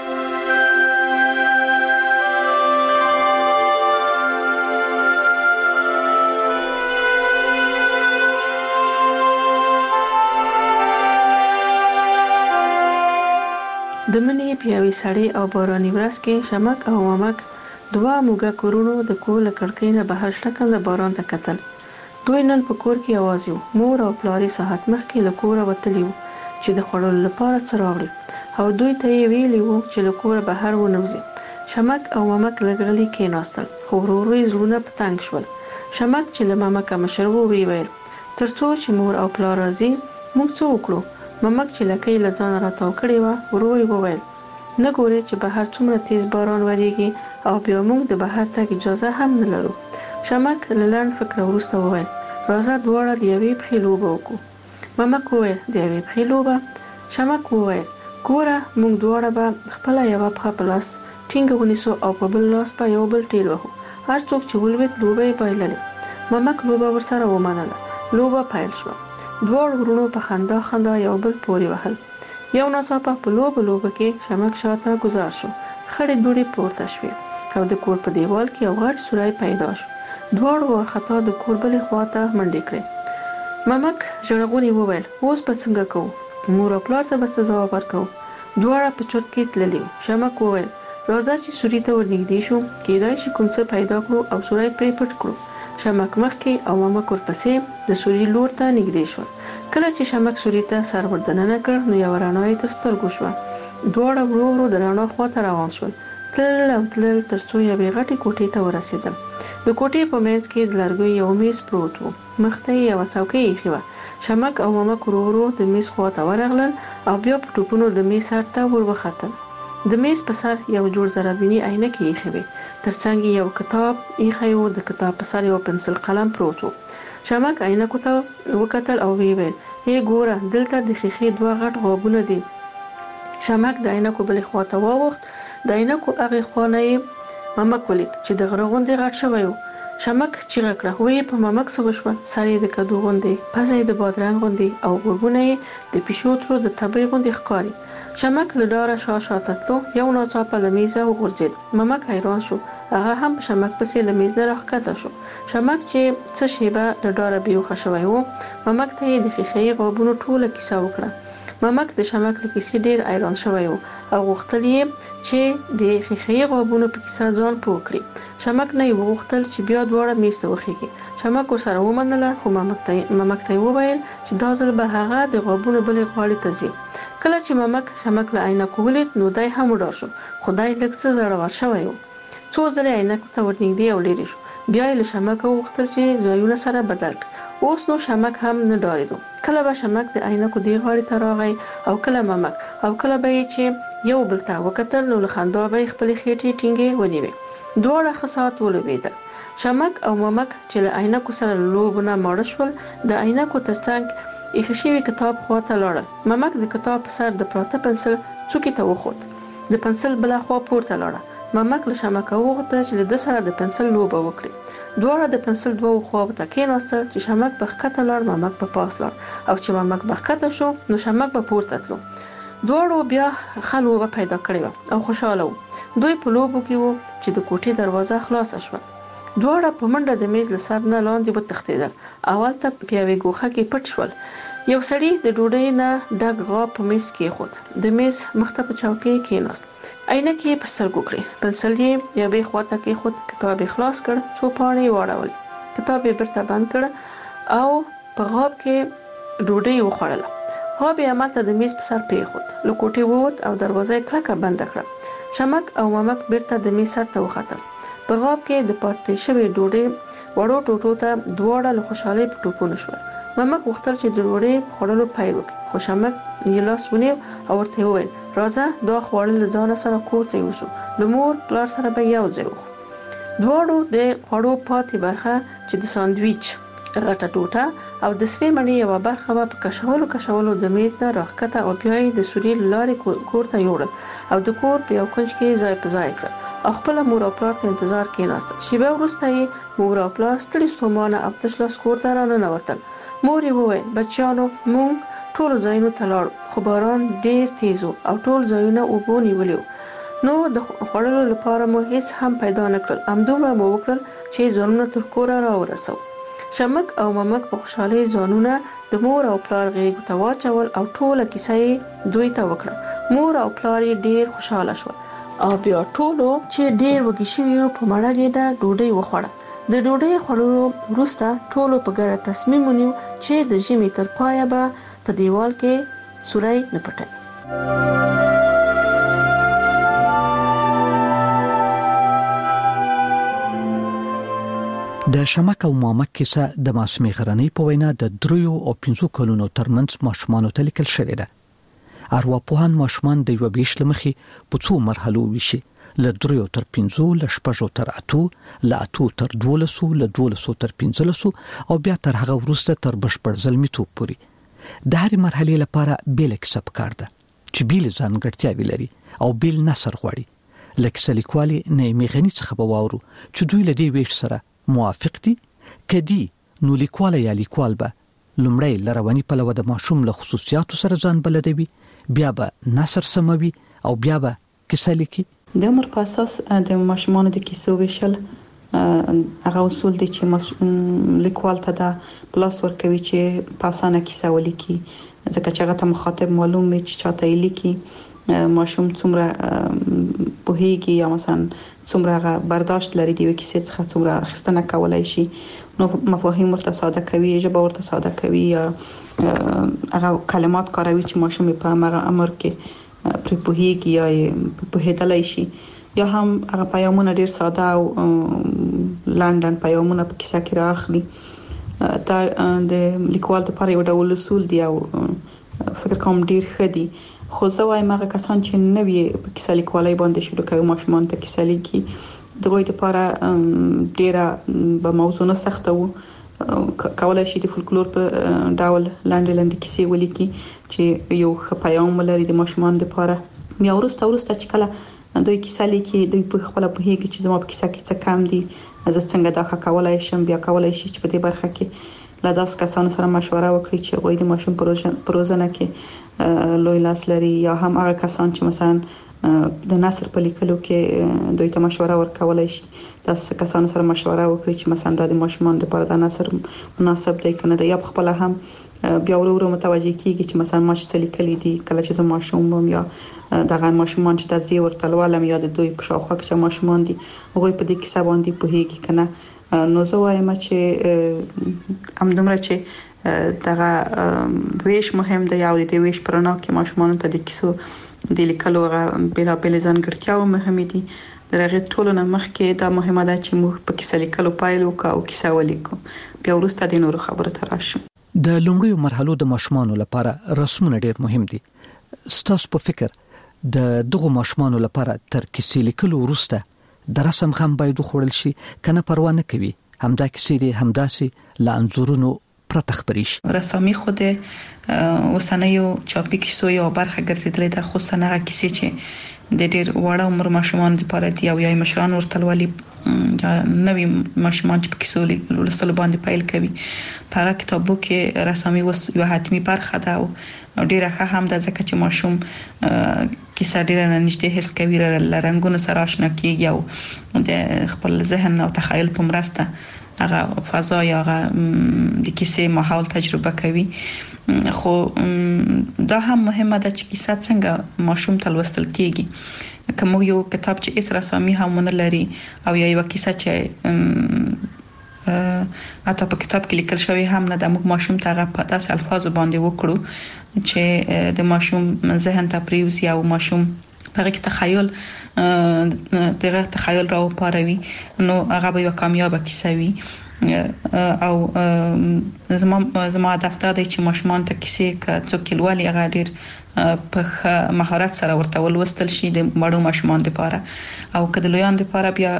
Speaker 16: د منې په یوې سړې او باراني ورځ کې شمک او مامک دوه موږه کورونو د کور له کړکۍ نه بهر شلکم د باران ته کتل. دوی نن په کور کې یوازې وو. مور او پلار یې ساعت مخکې له کوره وتلي وو چې د خوړلو لپاره څه راوړي او دوی ته یې ویلي وو چې له کوره بهر ونوځي. شمک او مامک لږ غلي کېناستل، خو ورو ورو یې زړونه په تنګ شول. شمک چې له مامک مشر وو ویل تر څو چې مور او پلار راځي موږ څه وکړو. مامک چې لکۍ له ځان راتاو کړې وه ورو یې وویل نه ګورې چې بهر څومره تیز باران وریږي او بیا موږ د بهر تګ اجازه هم نه لرو. شمک له لنډ فکر وروسته وویل راځه دواړه د یوې پښې لوبه وکړو. مامک وویل د یوې پښې لوبه؟ شمک وویل ګوره موږ دواړه به خپله یوه پښه په لاس ټینګه ونیسو او په بل لاس به یو بل ټیل وهو. هر څوک چې ولوېد لوبه یې بایللې. مامک لوبه ورسره ومنله. لوبه پیل شوه. دواړو ورونو په خندا یو بل پورې وهل. یو ناڅاپه په لوبه کې شمک شاته گذار شو. خړې دوړې پورته شوې او د کور په دیوال کې یو غټ سوری پیدا شو. دواړو وارخطا د کور بلې خواته منډې کړې. مامک ژړغونې وویل اوس به څنګه کوو؟ مور او پلار ته به څه ځواب ورکوو؟ دواړه په چورت کې تللي وو. شمک وویل راځه چې سوري ته ورنږدې شو، کېدای شي کوم څه پیدا کړو او سوری پرې پټ کړو. شمک مخکې او مامک ورپسې د سوري لور ته نږدې شول. کله چې شمک سوري ته سر وردننه کړ نو یو رڼا یې تر سترګو شوه. دواړه ورو ورو د رڼا خواته روان شول. تلل تر څو یوې غټې کوټې ته ورسېدل. د کوټې په منځ کې د لرګیو یو میز پروت و. مخ ته یې یوه څوکۍ ایښې وه. شمک او مامک ورو ورو د میز خواته ورغلل او بیا په ټوپونو د میز سر ته ور وختل. د میز په سر یو جوړ زرابیني عینکې ایښې وې. ترڅنګ یو کتاب ایښی و. د کتاب په سر یو پنسل قلم پروت و. شمک عینکو ته وکتل او ویل ای ګوره دلته د ښیښې دوه غټ غابونه دي. شمک د عینکو بلې خواته واوښت. د عینکو هغې خوا نه یې مامک ولید چې د غره غوندې غټ شوی و. شمک چیغه کړه وایي په مامک څه وشول؟ سر یې د کدو غوندې، پزه یې د بادرنګ غوندې او غوږونه یې د پیشو ترو د تبۍ غوندې ښکاري. شمک له ډاره شاته تلو. یو ناڅاپه له میزه وغورځېد. مامک حیران شو. هغه هم شمک پسې له میز نه راښکته شو. شمک چې څه شیبه د ډاره بېهوښه شوی و مامک ته یې د ښیښې غابونو ټوله کیسه وکړه. مامک د شمک له کیسې ډېر حیران شوی و او غوښتل یې چې د ښیښې غابونو په کیسه ځان پوه کړي. شمک نه یې وغوښتل چې بیا دواړه میز ته وخېږي. شمک ورسره ومنله خو مامک ته یې وویل چې دا ځل به هغه د غابونو بلې غاړې ته ځي. کله چې مامک شمک له عینکو ولید نو دی هم وډار شو، خو دی لږ څه زړور شوی و. څو ځله عینکو ته ورنږدې او لرې شو. بیا یې له شمک وغوښتل چې ځایونه سره بدل کړي. اوس نو شمک هم نه ډارېدو. کله به شمک د عینکو دی غاړې ته راغی او کله ممک، او کله به یې چې یو بل ته وکتل نو له خندا به یې خپلې خېټې ټینګې ونیوې. دواړه ښه ساعت ولوبېدل. شمک او ممک چې له عینکو سره لوبو نه ماړه شول، د عینکو ترڅنګ ایښی شوي کتاب خواته لاړل. ممک د کتاب په سر د پراته پنسل څوکې ته وخوت. د پنسل بله خوا پورته لاړه. ممک له شمک وغوښتل چې له ده سره د پنسل لوبه وکړي. دواړه د پنسل دوه خواو ته کېناستل چې شمک په ښکته لاړ، ممک په پاس لاړ، او چې ممک په ښکته شو نو شمک په پورته تلو. دواړو بیا ښه لوبه پیدا کړې وه او خوشحاله وو. دوی په لوبو کې وو چې د کوټې دروازه خلاصه شوه. دواړه په منډه د میز له سر نه لاندې وتښتېدل. اول ته په یوې ګوښه کې پټ شول. یو سړي د ډوډۍ نه ډک غاب په میز کېښود. د میز مخ ته په چوکۍ کېناست. عینکې یې په سترګو کړې. پنسل یې یوې خواته کېښود. کتاب یې خلاص کړ. څو پاڼې یې واړولې. کتاب یې بیرته بند کړ او په غاب کې ډوډۍ وخوړله. غاب یې همالته د میز په سر پرېښود. له کوټې ووت او دروازه یې کلکه بنده کړه. شمک او ممک بیرته د میز سر ته وختل. په غاب کې د پاتې شوې ډوډۍ وړو ټوټو ته دواړه له خوشحالۍ په ټوپونه شول. ممک غوښتل چې د ډوډۍ خوړلو پیل وکړي، خو شمک یې لاس ونیو او ورته وویل راځه دا خواړه له ځانه سره کور ته یوسو، له مور پلار سره به یو ځای وخورو. دواړو د خوړو پاتې برخه چې د ساندویچ غټه ټوټه او د سرې مڼې یوه برخه به په کشولو د میز نه راښکته او بیا یې د سوري له لارې کور ته یوړل او د کور په یو کونج کې ځای په ځای کړل او خپله مور او پلار ته انتظار کېناستل. شیبه وروسته یې مور او پلار ستړي ستومانه او تش لاس کور ته راننوتل. مور یې وویل بچیانو موږ ټولو ځایونو ته لاړو، خو باران ډېر تیز و او ټول ځایونه اوبو نیولي وو. نو د خوړلو لپاره مو هیڅ هم پیدا نه کړل. همدومره مو وکړل چې ځانونه تر کوره راورسو. شمک او ممک په خوشحالۍ ځانونه د مور او پلار غېږو ته واچول او ټوله کیسه یې دوی ته وکړه. مور او پلار یې ډېر خوشحاله شول او بیا ټولو چې ډېر وږي شوي وو په مړه ګېډه ډوډۍ وخوړه. د ډوډۍ خوړلو وروسته ټولو په ګډه تصمیم ونیو چې د ژمي تر پایه به په دیوال کې سوری نه پټوي.
Speaker 15: د شمک او مامک کیسه د معصومې غرنۍ په وینا د 3 او 5 کلونو ترمنځ ماشومانو ته لیکل شوې ده. ارواپوهان ماشومان د یو بیش لمخې په څو مرحلو ویشي، له 3 تر 5، له 6 تر 8، له 8 تر 12، له 12 تر 15 او بیا تر هغه وروسته تر بشپړ زلمیتوب پورې. د هرې مرحلې لپاره بیل کیسه پکار ده چې بیل ځانګړتیاوې لري او بیل نثر غواړي. لکه لیکوالي نعیمي غني څخه به واورو چې دوی له دې ویش سره موافق دي. کدي نو لیکوال یا لیکوال به لومړی لروانی پلوه د ماشوم له خصوصیاتو سره ځان بلدوي، بیا به نثر سموي او بیا به کیسه لیکي.
Speaker 18: د عمر په اساس د ماشومانو د کیسو ویشل هغه اصول دي چې لیکوال ته دا پلاس ورکوي چې په اسانه کیسه ولیکي، ځکه چې هغه ته مخاطب معلوم وي چې چاته یې لیکي، ماشوم څومره پوهیږي یا مثلا څومره برداشت لري د کیسې څخه، څومره اخیستنه کولای شي. نو مفاهیم ورته ساده کوي، ژبه ورته ساده کوي، یا هغه کلمات کاروي چې ماشوم په عمر کې پر پوهیږي یا پوهیدلای شي، یا هم هغه پیغامونه ډیر ساده او لندن پیغامونه په کیسه کې راخلي. دا د لیکوال لپاره یو ډول اصول دی او فکر کوم ډیر ښه دي. خو زه وایم هغه کسان چې نوې په کیسه لیکوالۍ باندې شروع کوي، ماشومان ته کیسه لیکي، دغه لپاره ډیره به موضوع نه سخته وو. کولای شي د فولکلور په ډول لاندې کیسې ولیکي چې یو ښه پیغام ولري د ماشومان لپاره. بیا وروسته چې کله دوی کیسه لیکي، دوی په خپل پوهیږي چې زما په کیسه کې څه کم دي، زه څنګه دا کولای شم. بیا کولای شي چې په دې برخه کې له داس کسانو سره مشوره وکړي چې غوړي د ماشوم پروژه کې لوی لاس لري، یا هم هغه کسان چې مثلا د نثر په لیکلو کې دوی ته مشوره ورکولای شي. تاسو کسانو سره مشوره وکړئ چې مثلا د ماشومان لپاره د نثر مناسب دی کنه دا، یا خپل هم بیا ورو متوجه کیږي چې مثلا ما چې لیکلي دي کله چې زه ماشوم وم، یا دغه ماشومان چې د زی ورتلوالم یا د دوی په شاوخوا کې ماشومان دي هغه په دې کې سباندي پوهیږي کنه. نو زه وایم چې همدومره چې دغه ویش مهم دی او د ویش پرنا کې ماشومان ته د کیسو د لیکلو غو بلا ځانګړتیاو مهمه دي. درغه ټولو نه مخکې دا مهمه ده چې موږ په کیسه لیکلو پیل وکړو او کیسه ولیکو بیا وروسته د نورو خبرو ته راشو.
Speaker 15: د لومړیو مرحلو د ماشومانو لپاره رسمونه ډیر مهم دي. ستاسو په فکر د دغه ماشومانو لپاره تر کیسې لیکلو وروسته د رسم هم باید خوړل شي کنه پروا نه کوي همدا کیسې دي همداسي لا انځورونو پرته خبرې شي.
Speaker 18: رسامي خو د اوسنیو چاپي کیسو یو برخه ګرځیدلې ده، خو څنګه کیسې چې د ډېر وړه عمر ماشومان لپاره دي او یا مشران ورته ولي نوی ماشومان چې په کیسو لوستلو باندې پیل کوي په هغه کتابو کې رسامي یو حتمی برخه ده او ډیره ښه هم ده ځکه چې ماشوم کیسه ډیره نږدې حس کوي، رنګونو سره آشنا کیږي او د خپل ذهن او تخیل په مرسته هغه فضا یا هغه د کیسې ماحول تجربه کوي. خو دا هم مهمه ده چې کیسه څنګه ماشوم ته لوستل کیږي. کوم یو کتاب چې اس رسامي هم نه لري او یو کیسه چې اته په کتاب کې لیکل شوی هم نه د موږ ماشوم ته هغه په داس الفاظ باندې وکړو چې د ماشوم ذهن ته پریوزي او ماشوم هغه تخیل دغه تخیل راو پاروي نو هغه به یو کامیاب کیسه وي. او زما دفتر دی چې ماشومان ته کیسې کا څوک لولي هغه ډیر په مهارت سره ورته ولوستل شي د مړو ماشومان لپاره او کله لویان لپاره بیا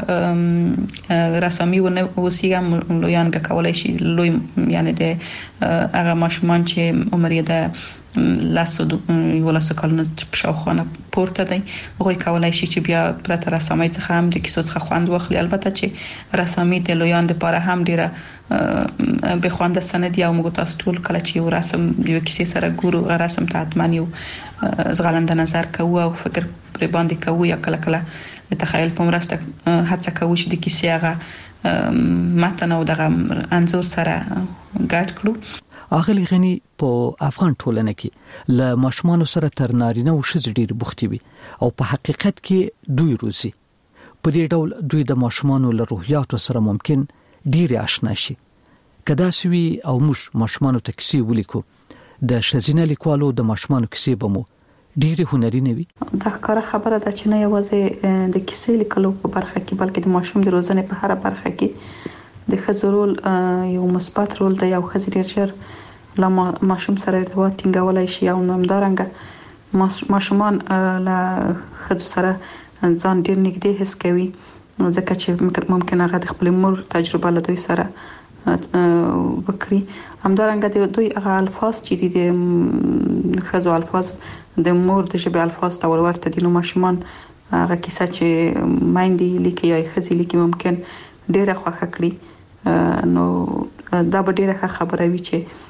Speaker 18: رسامي ونه اوسېږي لویان به کولای شي لوی یعنی د هغه ماشومان چې عمر یې د لاسو یو لاسو کلونه په شاوخونه پورته دی هغه کولای شي چې بیا پرته رسامي څخه هم د کیسو څخه خوند واخلي. البته چې رسامي د لویان لپاره هم ډیره به خوند سندي او موږ تاسو ټول کله چې یو رسم د کیسې سره ګورو غو رسم ته اتمن یو زغلنده نظر کوو او فکر پر باندې کوو یا کله کله تخیل په مرسته هڅه کوو چې د کیسې هغه متن او دغه انځور سره ګډ کړو.
Speaker 15: اغلی غنی په افغان ټولنه کې ل ماشومان سره تر نارینه او ښځې ډیر بوختي وي او په حقیقت کې دوی روزي په دې ډول دوی د ماشومان له روحیاتو سره ممکن ډیر آشنا شي. کدا سوي او ماشومان ته کیسې ولیکو د شزینه لیکوالو د ماشومان کیسې بمو ډیر هنري نه وي.
Speaker 18: دا ښکاره خبره ده چې نه یوازې د کیسې لیکلو په برخه کې بلکې د ماشوم د روزنې په هر برخه کې د خزرول یو مثبت رول دی. یو خزر ډیر ژر لا ماشوم سره ارتباط ټینګولای شي او همدارنګه ماشومان لا خزر سره ځان ډیر نږدې حس کوي ځکه چې ممکن هغه د خپل مور تجربه له دوی سره وکړي. همدارنګه د دوی هغه الفاظ چې د خزو الفاظ د مور د ژبې الفاظ ته ورته دي نو ماشومان هغه کیسه چې مایندې لیکي یا خزي لیکي ممکن ډیره خوښه کړي. نو دا به ډیره خبره وي چې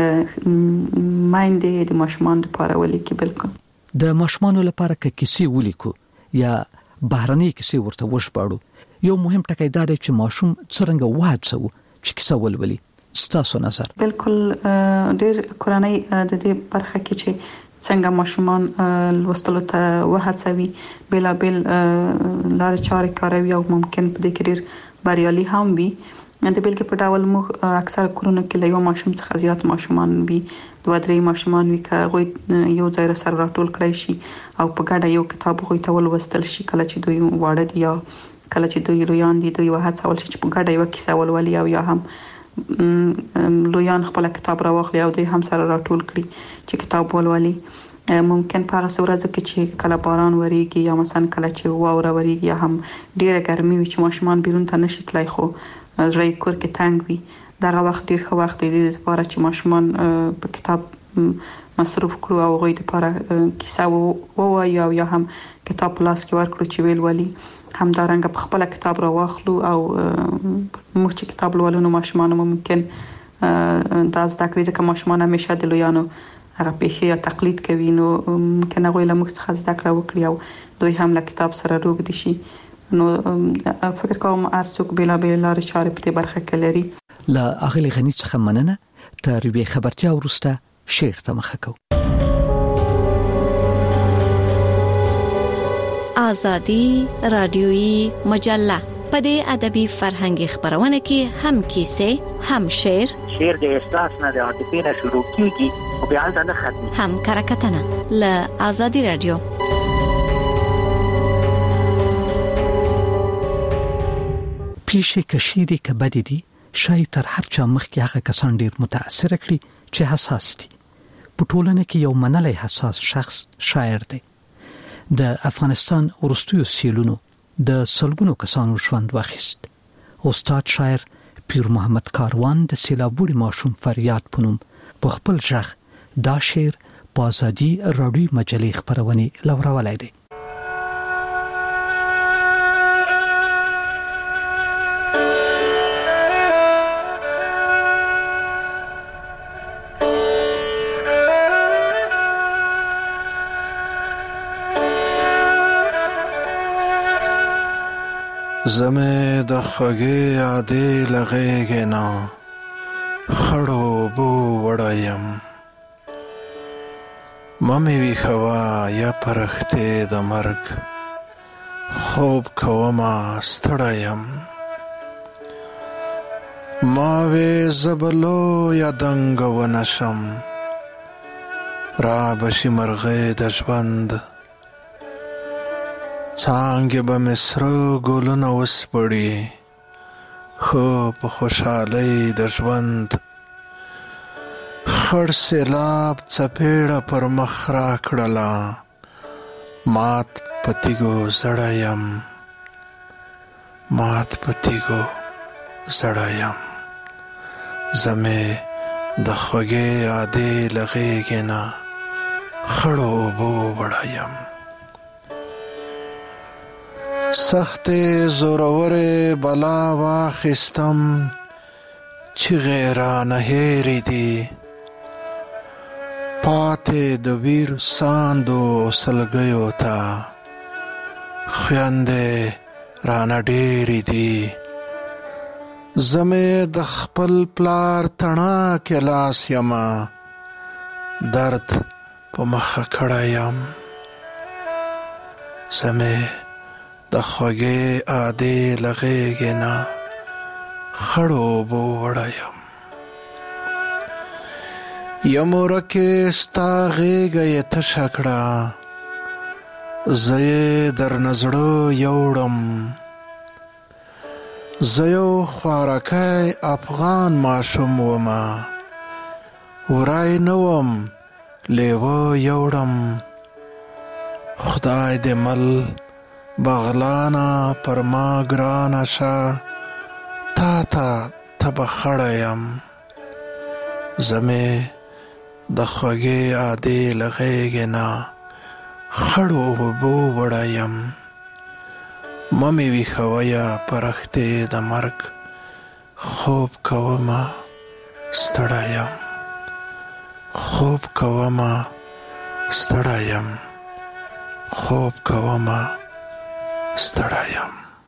Speaker 18: مایندې د ماشومان لپاره ولیکي. بالکل
Speaker 15: د ماشومان لپاره کیسې ولیکو یا بهرني کیسې ورته وشپاړو یو مهم ټکی دا دی چې ماشوم څنګه وهڅو چې کیسه ولولي. ستاسو نظر؟
Speaker 18: بالکل ډیر کورنۍ د دې برخه کې چې څنګه ماشومان لوستلو ته وهڅوي بلابل لار چارې کاروي او ممکن په دې کې ډیر بریالي هم وي. د بلکې په ډول موږ اکثر کورونه کې له یو ماشوم څخه زیات ماشومان وي، دوه درې ماشومان وي کغه یو ځای سره راټول کړی شي او په ګډه یو کتاب غوي ته ولوستل شي. کله چې دوی واړه دي یا کله چې دوی لویان دي دوی وهڅول شي چې په ګډه یو کیسه ولولي او یا هم لویان خپل کتاب راوخلي او دوی هم سره راټول کړي چې کتاب ولولي. ممکن په هغه ورځو کې چې کله باران وریږي یا مثلا کله چې واوره وریږي یا هم ډیره ګرمي وي چې ماشومان بیرون ته نشي تلای خو زړه کور کې تنګ وي دغه وخت ډیر ښه وخت دی د لپاره چې ماشومان په کتاب مصروف کړو او غوي د لپاره کیسه ووایي او یا هم کتاب لاس کې ورکړو چې ویل ولي. همدارنګه په خپل کتاب راواخلو او موږ چې کتاب لولو نو ماشومان ممکن دا زده کړي ځکه ماشومان همیشه د لویانو هغه پیښې یا تقلید کوي نو ممکن هغه له موږ څخه زده کړه وکړي او دوی هم له کتاب سره روږدي شي. نو فکر کوم ارڅوک بلا بلا لارې په برخه کې لري.
Speaker 15: لا اغلی غنی څخه مننه تر وی خبرتیا ورسته شیر ته مخه کو.
Speaker 19: آزادی رادیویی مجله په دې ادبي فرهنګي خبرونه کې هم کیسې هم شعر
Speaker 20: د احساس نه د عاطفې نه شروع کیږي او بیا ځنه ختمي
Speaker 19: هم کرکټنه ل آزادی رادیو.
Speaker 15: پیښې کشيري کبد دي شاید تر هر چا مخکې هغه کسان ډیر متاثر کړي چې حساس دي. په ټولنه کې یو منلي حساس شخص شاعر دی. د افغانستان ورستیو سیلونو د سلګونو کسانو ژوند واخیست. استاد شاعر پیر محمد کاروان د سیلابوري ماشوم فریاد پونم په خپل ژغ دا شعر په ازادي راډیو مجلې خبرونه لورولای دی.
Speaker 21: زمه د خوږې یادې لغېږې نه خړو بو وړایم ممې وی خوا یا پرختې د مرګ خوب کوما ستړایم ما وې زبلو یا دنګ ونشم را بشي مرغې د ژوند څانګې به مصرو ګلونه وسپړي خو په خوشحالۍ د ژوند خړ سیلاب څپېړه پر مخ راکړله مات په تیږو زړه یم مات په تیږو زړه یم زمې د خوږې یادې له غېږې نه خړو اوبو وړایم سختې زورورې بلا واخیستم چیغې رانه هېرې دي پاتې د ویر ساندو سلګیو ته خویندې رانه ډېرې دي زمې د خپل پلار تڼاکې لاس یمه درد په مخه کړی یم زمې د خوږې عادې له غېږې نه خړو اوبو وړایم یمورکې ستا غېږه یې تشه کړه زه یې درنه زړه یوړم زه یو خوارکی افغان ماشوم ومه وری نه وم لیوه یوړم خدای دې مل بغلانا پر ما ګرانه شه تا ته تبه خړه یم زمې د خوږې عادې له غېږې نه خړو اوبو وړایم ممې ویښویه پرښتې د مرګ خوب کومه ستړی یم خوب کومه ستړی یم خوب کومه ستړی یم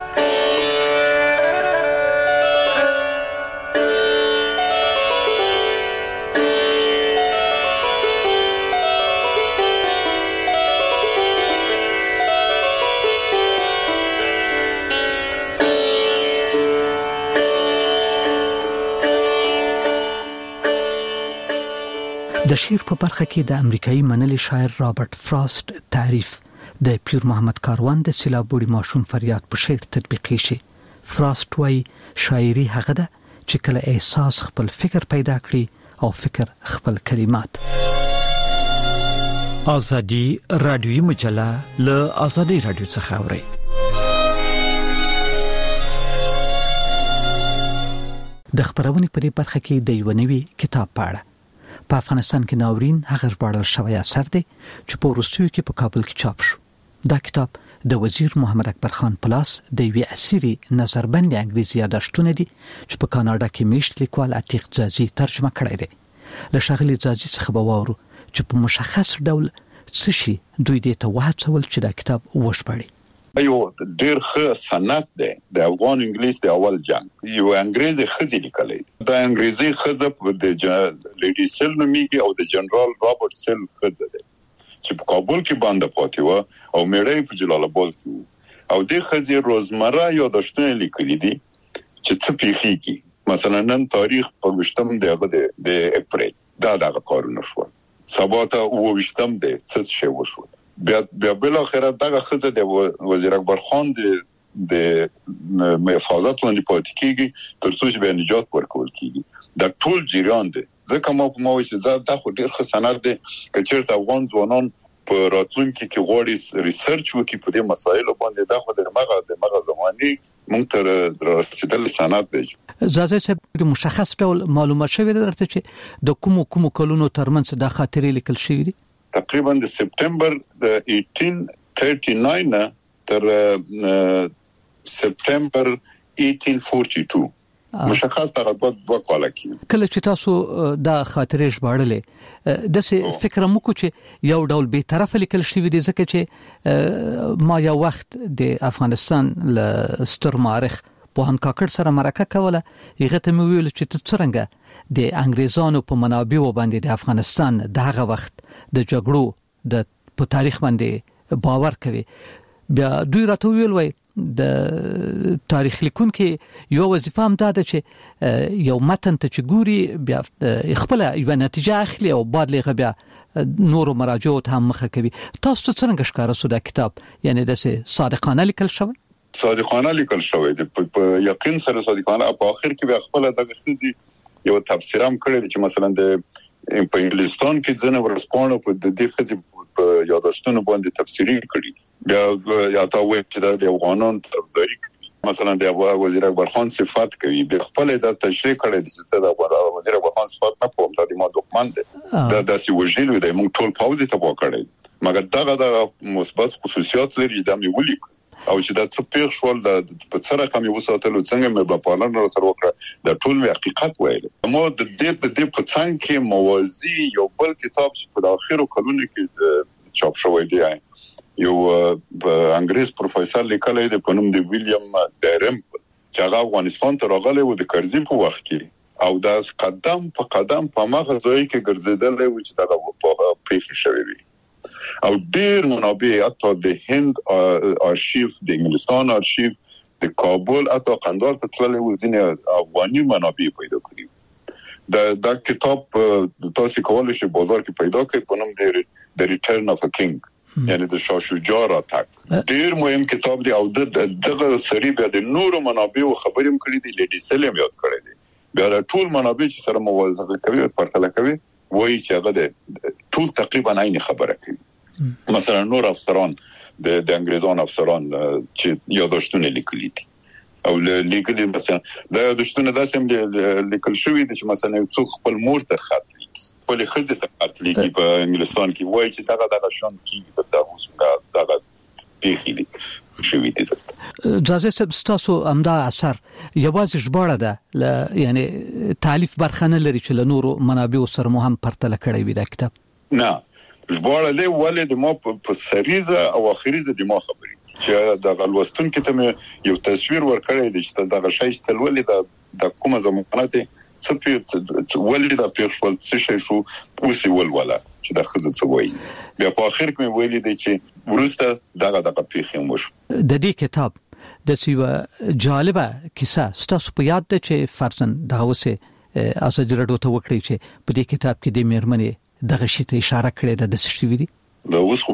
Speaker 15: د شعر په برخه کې د امریکایي منلي شاعر رابرټ فراسټ تعریف د پیر محمد کاروان د سیلابوري ماشوم فریاد په شعر تطبیقي شي. فراسټ وايي شاعري هغه ده چې کله احساس خپل فکر پیدا کړي او فکر خپل کلمات.
Speaker 22: ازادي رادیوي مجله له ازادي رادیو څخه اوري.
Speaker 15: د خبرونې په دې برخه کې د یو نوي کتاب پاړه په افغانستان کې ناورین هغه ژباړل شوی اثر دی چې په روسیو کې په کابل کې چاپ شو. دا کتاب د وزیر محمد اکبر خان پلاس د یوې اسیری نظربند انګریزي یادښتونه دي چې په کاناډا کې میشت لیکوال عتیق ځاځي ترجمه کړی دی. له ښاغلي ځاځي څخه به واورو چې په مشخص ډول څه شي دوی دې ته وهڅول چې دا کتاب وژباړي.
Speaker 17: یو ډېر ښه سند دی د افغان انګلیس د اول جنگ یو انګریزي خدي لیکلی دا انګریزي خزه د لیډي سیل نومیږي او د جنرال رابرټ سیل خزه دی چې په کابل کې باندې پاتې و او میړی په جلال آباد کې او د خزي روزمره یادښتونه لیکلي دي چې څه پیښیږي مثلا نن تاریخ په 20 د اپریل دا کارونه شو سبا ته 20 د څه شی وشو بیا بل اخر دغه خزه د وزیر اکبر خان د د حفاظت باندې پاتې کیږي ترڅو چې به نجات ورکول کیږي دا ټول جریان دی ځکه ما چې دا خو ډیر ښه سند دی چې چیرته افغان ځوانان په راتلونکي کې غواړي ریسرچ وکړي په دې مسایلو باندې دا خو د مغه زماني مونږ تر رسیدل سند دی.
Speaker 15: زازه صاحب مشخص ډول معلومات شوی درته چې د کوم کلونو ترمنځ د خاطرې لیکل شوی دي
Speaker 17: تقریبا د سپټمبر د 1839 تر سپټمبر 1842 مشخص تربط وکاله کی
Speaker 15: کله چې تاسو د خاطرې ژباړلې د څه فکر مو کو چې یو ډول به طرف لیکل شوی دی ځکه چې ما یو وخت د افغانستان ل ستر مارخ په هن کاکړ سره مرکه کوله هغه ته مې ویل چې څنګه د انګريزانو په منابعو باندې د افغانستان دغه وخت د جګړو د په تاریخ باندې باور کوي بیا دوی راته ویل وای د تاریخ لیکونکو یو وظیفه هم ده چې یو متن ته چې ګوري بیا خپل یو نتیجه اخلي او بعد لغه بیا نورو مراجعو ته هم مخه کوي تاسو څنګه ښکارا سو د کتاب یعنی د صادقانه لیکل شوی
Speaker 17: دی په یقین سره صادقانه په اخر کې بیا خپل دغه خدي یو تفسیر هم کړی چې مثلا د په انګلستان کې ځنه ورسپونه په دې خدي په یادښتونو باندې تفسیری کړی بیا یا تا وایي چې د افغانان طرفداري مثلا د وزیر اکبر خان صفات کوي به خپل د تشریح کړی چې د وزیر اکبر خان صفات نه کوم د ما دوکمنت دا داسې وجیلو د موږ ټول پاوزي ته وکړی مګر دغه مثبت خصوصیات لري د مې ولیک او چې دا څه پیښ شول د په څه رقم یو ساتلو څنګه مې په پالن سره وکړه د ټول حقیقت وایي مو د دې په څنګه کې موازی یو بل کتاب چې په اخرو کلونو کې چاپ شوی دی یو انګریز پروفیسور لیکلی دی په نوم دی ویلیام ډیرمپل چې هغه افغانستان ته راغلی و د کرزي په وخت کې او دا قدم په قدم په ماغه ځای کې ګرځیدل و چې دا په پیښ شوی وي او ډیر منابع حتی د هند آرشیف د انګلستان آرشیف د کابل حتی قندهار ته تللی و ځینې افغاني منابع پیدا کړي دا کتاب تاسو کولای شئ بازار کې پیدا کړئ په نوم دی The Return of a King یعنی د شاه شجاع راتګ ډیر مهم کتاب دی او دغه سری بیا د نورو منابعو خبرې کړې دي لیډي سلیم یاد کړې دي بیا د ټول منابع چې سره موازنه کوي پرتله کوي وایي چې هغه د ټول تقریبا عین خبره کوي مثلا نور افسران د انګريزان افسران چې یادښتونه لیکلي دي او لیکلي مثلا دا یادښتونه داسې لیکل شوی دي چې مثلا څوک خپل مور ته خط ولې خځه ته قتل کی په انګلستان کې وایي چې دغه شان کې په تاسو دغه پیخي دي شوی دي
Speaker 15: جازه سبستاسو امدا اثر یوازې ژباړه ده یعنی تالیف برخه نه لري چې له نورو منابع سره مهم پرتله کړی وي دا کتاب
Speaker 17: نه ژباړه له ولې د ما په سریزه او اخریزه د ما خبرې چې د غلوستون کې ته یو تصویر ورکړی دی چې دغه شی تلولې د کومه زمانه ته څه ولې دا پیښول څه شي شو اوسې ولوله چې د خزه څه وایي بیا په اخر کې مې ویلي دی چې ورسته دغه پیښه مو شو
Speaker 15: د دې کتاب د څه جالبه کیسه ستاسو په یاد ده چې فرزن دغه وسه اساس جوړو ته وکړي چې په دې کتاب کې د میرمنې دغه شی ته اشاره کړې ده د څه وی دي
Speaker 17: دا اوس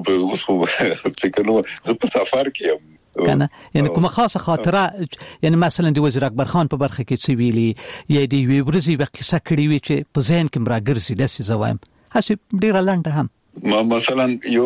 Speaker 17: خو فکر نو زه په سفر کې
Speaker 15: کنه یعنی کومه خاصه خاطره یعنی مثلا د وزیر اکبر خان په برخه کې څه ویلي یا د ویبرزي وقصه کړی وی چې په ذهن کې مراګرزي د څه زوایم هڅه ډیره لنډه هم
Speaker 17: مثلا یو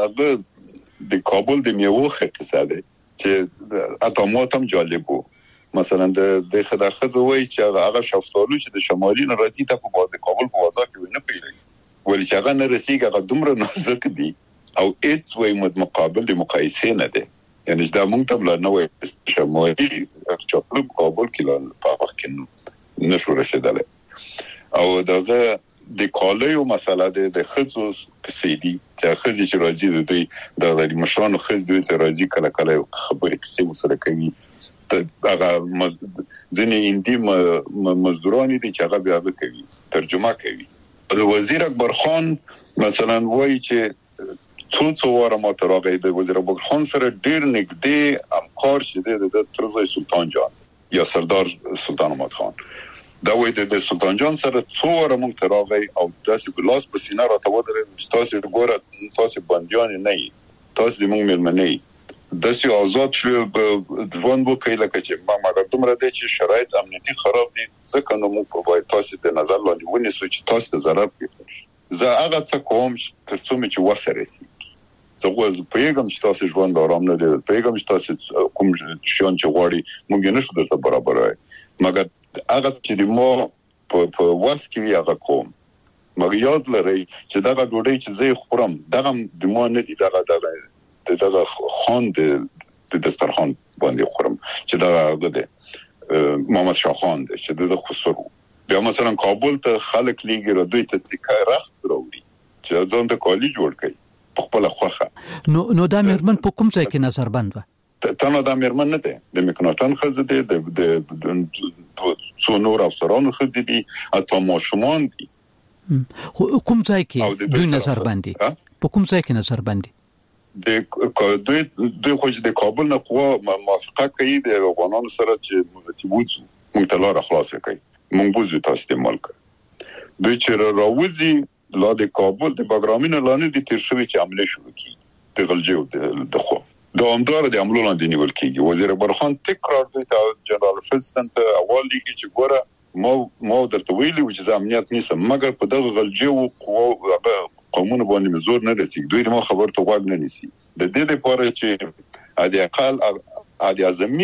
Speaker 17: د کابل د میوخه قصه ده چې اته موتم جالب وو مثلا د خدای وای چې هغه شفتالو چې د شمالي راځي ته په د کابل په بازار کې نه پیږي ولې چې هغه نه رسیږي هغه دومره نازک دي او اټ وای مقابل د مقایسه نه ده یعنی دا مونږ ته بل نه وای شمالي چې په کابل کې په وخت کې نشو رسیدل او دغه د کالیو مسله د خزو قصیدی چې خزي چې راځي د مشرانو خز دوی ته راځي کله خبرې کیسه وسره کوي هغه ځنې هندي مزدوران دي چې هغه بیا کوي ترجمه کوي د وزیر اکبر خان مثلا وایي چې څو واره ماتراغې د وزیر اکبر خان سره ډیر نږدې همکار شته د ترزای سلطان جان یا سردار سلطان محمد خان دا وایي د سلطان جان سره څو واره مونږ تراغې او داسې ګلاس په سینه راته ودرې تاسو ګوره تاسو بنديان نه تاسو د مونږ ملمنې د سي آزاد شو ژوند وکړي لکه چې مګر دومره دي چې شرایط امنیتي خراب دي ځکه نو موږ په وای تاسو د نظر لاندې ونیسو چې تاسو د ضرر پیښ زه هغه څه کوم ترڅو مې چې وسره سي زه پیغام چې تاسو ژوند آرام نه دي پیغام چې تاسو کوم شون چې غواړي موږ نه شو درته برابرای مګر هغه چې مو په واس کې هغه کوم مګر یاد لرئ چې دا ډوډۍ چې زه خورم دغه د مو نه دي دغه خان د دسترخوان باندې خورم چې دا غده محمد شاه خان دی چې د خسرو بیا مثلا کابل ته خلک لیږي را دوی ته تکای رخت راوړي چې ځان ته کالی جوړ کړي په خپل خوخه
Speaker 15: نو دا مرمن په کوم ځای کې نظر بند و
Speaker 17: تنه دا مرمن نه دی د مکناټن خزه دی د څو نور افسرانو خزه دي اته ماشومان دي
Speaker 15: کوم ځای کې دوی نظر بندي په کوم ځای کې نظر بندي
Speaker 17: د دوی خو د کابل نه قوا موافقه کوي د افغانانو سره چې متبوځو موږ ته لار خلاص کوي موږ بوزو تاسو د ملک دوی چې راوځي لا د کابل د باګرامین لانه د تیر شوی چې عمله شروع کی د غلجو د خو د امدار د عملو لاندې نیول کیږي وزیر برخان تکرار دوی ته جنرال فزستنت اول لیږي چې ګوره مو درته ویلي چې امنیت نیسم مګر په دغه غلجو قومونه باندې مزور نه رسیږي دوی د ما خبر ته غوږ نه نیسي د دې لپاره چې ادي اقل ادي اعظمي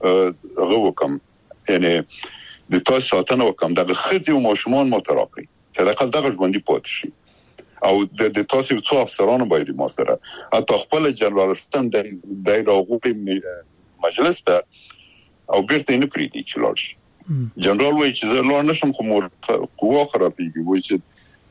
Speaker 17: غوکم یعنی د تاسو ساتنه وکم دغه خځې او ماشومان متراقي چې دا کله دغه ژوندۍ پاتې شي او د تاسو څو افسرانو باید ماستره اته خپل جنرال فتن د راغوري مجلس ته او بیرته نه پریدي چې لاړ شي جنرال وایي چې زه لاړ نشم خو مور قوا خرابېږي وایي چې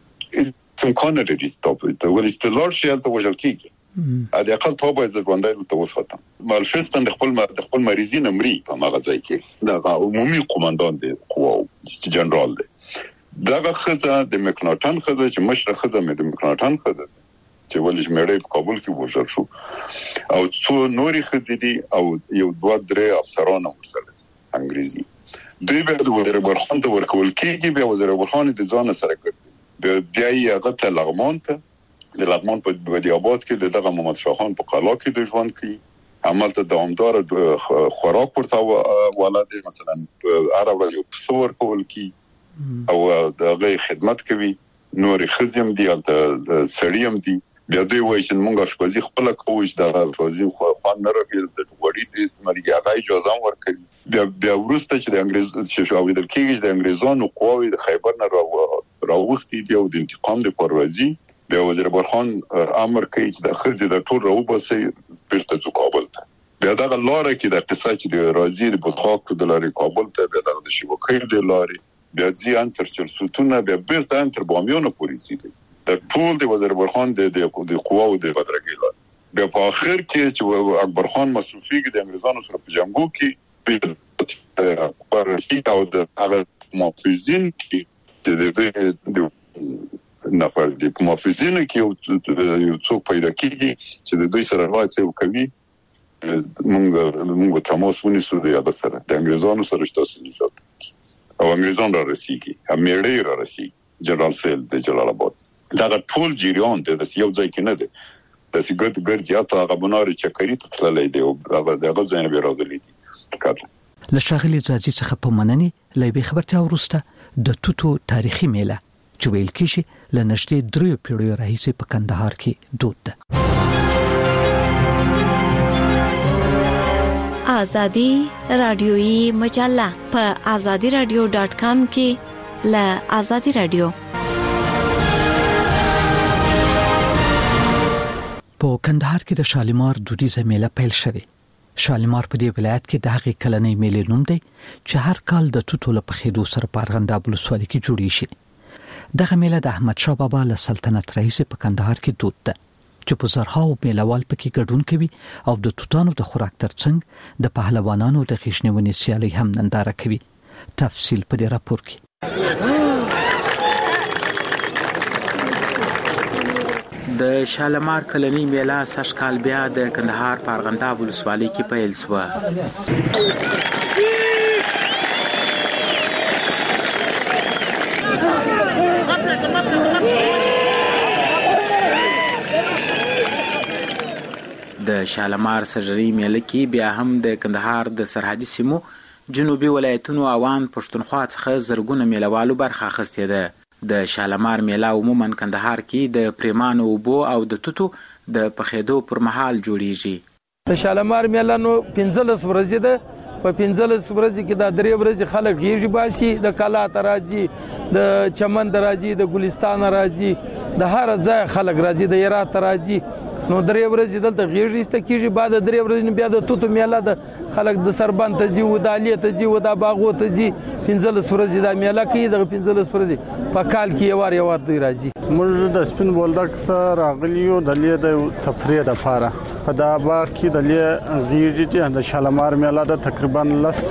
Speaker 17: څنګه کنه لري ستاپ ته ولې چې لاړ شي ته وژل کیږي ا دې اقل ته باید ژوندۍ ته وساتم مالفستان د خپل مریضین امري په هغه ځای کې دا عمومي قومندان دی قوا جنرال دی دغه خزه د مکناټن خزه چې مشر خزه مې د مکناټن خزه چې ولې مېړې په کابل کې وژل شو او څو نوري خزې دي او یو دوه درې افسران ورسره انګريزي دوی به د وزیر برخان ته ورکول کېږي به وزیر برخان د ځان سره ګرځي بیا یې هغه ته لغمان ته د لغمان په ودی آباد کې دغه محمد شاه خان په قلا کې د ژوند کوي عملته دوامدار خوراک ورته ولادت مثلا عرب یو تصور کول کی او دغه خدمت کوي نور خزم دی الته سړیم دی بیا دوی وایي چې موږ شپږی خپل کوو چې دا فوزي خوان نه راګل د وړي د استعمالي هغه اجازه ورکړي بیا ورسته چې د انګريز چې شاویدل کېږي د انګريزانو قواوی د خیبر نه راوغختي دی او د انتقام د پروازي بیا وزیر برخان امر کوي چې د خځې د ټول راوبسي بیرته د کابل ته بیا دا لاره کې د قصه چې د راځي د بوتخاک د لارې کابل ته بیا د شبکې د لارې بیا ځي انتر چرسوتونه بیا بیرته انتر بامیانو پورې ځي د ټول د وزیر برخان د قواو د بدرګۍ لاره بیا په اخر کې چې اکبر خان مصروفیږي د انګريزانو سره په جنگو کې پرسي او د هغه محافظین کې د نفر د محافظین کې یو څوک پیدا کیږي چې د دوی سره راځي او کوي موږ تماس ونیسو د هغه سره د انګريزانو سره تاسو نجات او انګريزان را رسیږي امېړې را رسیږي جنرال سیل د جلال آباد دا ټول جریان د یو ځای کې نه دی د سیګرټ ګرځیا ته هغه بناري چکرې ته تللې دی او هغه ځای نه راغلي دي
Speaker 15: له شاغلي ځاځي څخه په مننې لایبي خبرته ورسته د توتو تاریخي میله چې ویل کېږي له نږدې 3 پیړیو راهیسې په کندهار کې دود ده
Speaker 19: آزادی رادیویی مجله په azadiradio.com کې له آزادی رادیو
Speaker 15: په کندهار کې د شالیمار دودیزه میله پیل شوه شالیمار په دې ولایت کې د هغې کلنۍ میلې نوم دی چې هر کال د توتو له پخېدو سره په ارغنداب ولسوالۍ کې جوړې شي دغه میله د احمد شاه بابا له سلطنت راهیسې په کندهار کې دود ده چې په زرهاو میلوال پکې ګډون کوي او د توتانو د خوراک ترڅنګ د پهلوانانو د خېشنونې سیالۍ هم ننداره کوي تفصیل په دې راپور کې
Speaker 2: د شالمار کلنۍ میله سږ کال بیا د کندهار په ارغنداب ولسوالۍ کې پیل شوه د د شالمار سرجري میله کې بیا هم د کندهار د سرحدي سیمو جنوبي ولایتونو اوان پښتونخوا څخه زرګونه میلوالو برخه اخیستې ده. د شالمار میله عموما کندهار کې د پریمانو اوبو او د توتو د پخېدو پر مهال جوړیږي.
Speaker 4: د شالمار میله نو 15 ورځې ده. په 15 ورځې کې دا 3 ورځې خلک غیږي باسي، د کلا ته راځي، د چمن ته راځي، د ګلستان راځي، د هر ځای خلک راځي، د هرات ته راځي. نو 3 ورځې دلته غیږي ایسته کېږي. بعد 3 ورځې بیا د توتو میله ده، خلک د سربند ته ځي، ودالې ته ځي، ودا باغو ته ځي. 15 ورځې دا میله کوي. دغه 15 ورځې په کال کې یو وار دوی راځي.
Speaker 5: موږ د سپین بولدک سره راغلي یو د لید تفریح لپاره په دا باغ کې د لید غیږي چې د شالمار میله ده تقریبا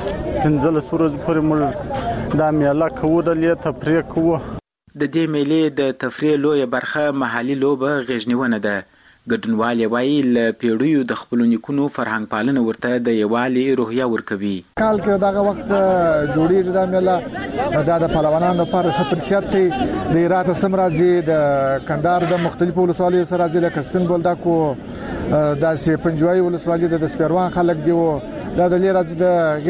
Speaker 5: 15 ورځې پورې موږ دا میله کوو، د لید تفریح کوو.
Speaker 2: د دې میلې د تفریح لویه برخه محلي لوبه غیږنیونه ده. ګډونوال وایي له پیړیو د خپلو نیکونو فرهنګ پالنه ورته د یووالي روحیه ورکوي.
Speaker 23: کال کې دغه وخت جوړیږي دا میله، دا د پهلوانانو لپاره ښه فرصت دی. د هرات سم راځي، د کندهار د مختلفو ولسوالیو سره راځي، لکه سپین بولدک او داسې پنجوایي ولسوالي د سپیروان خلک دی. دا د لیر راځي د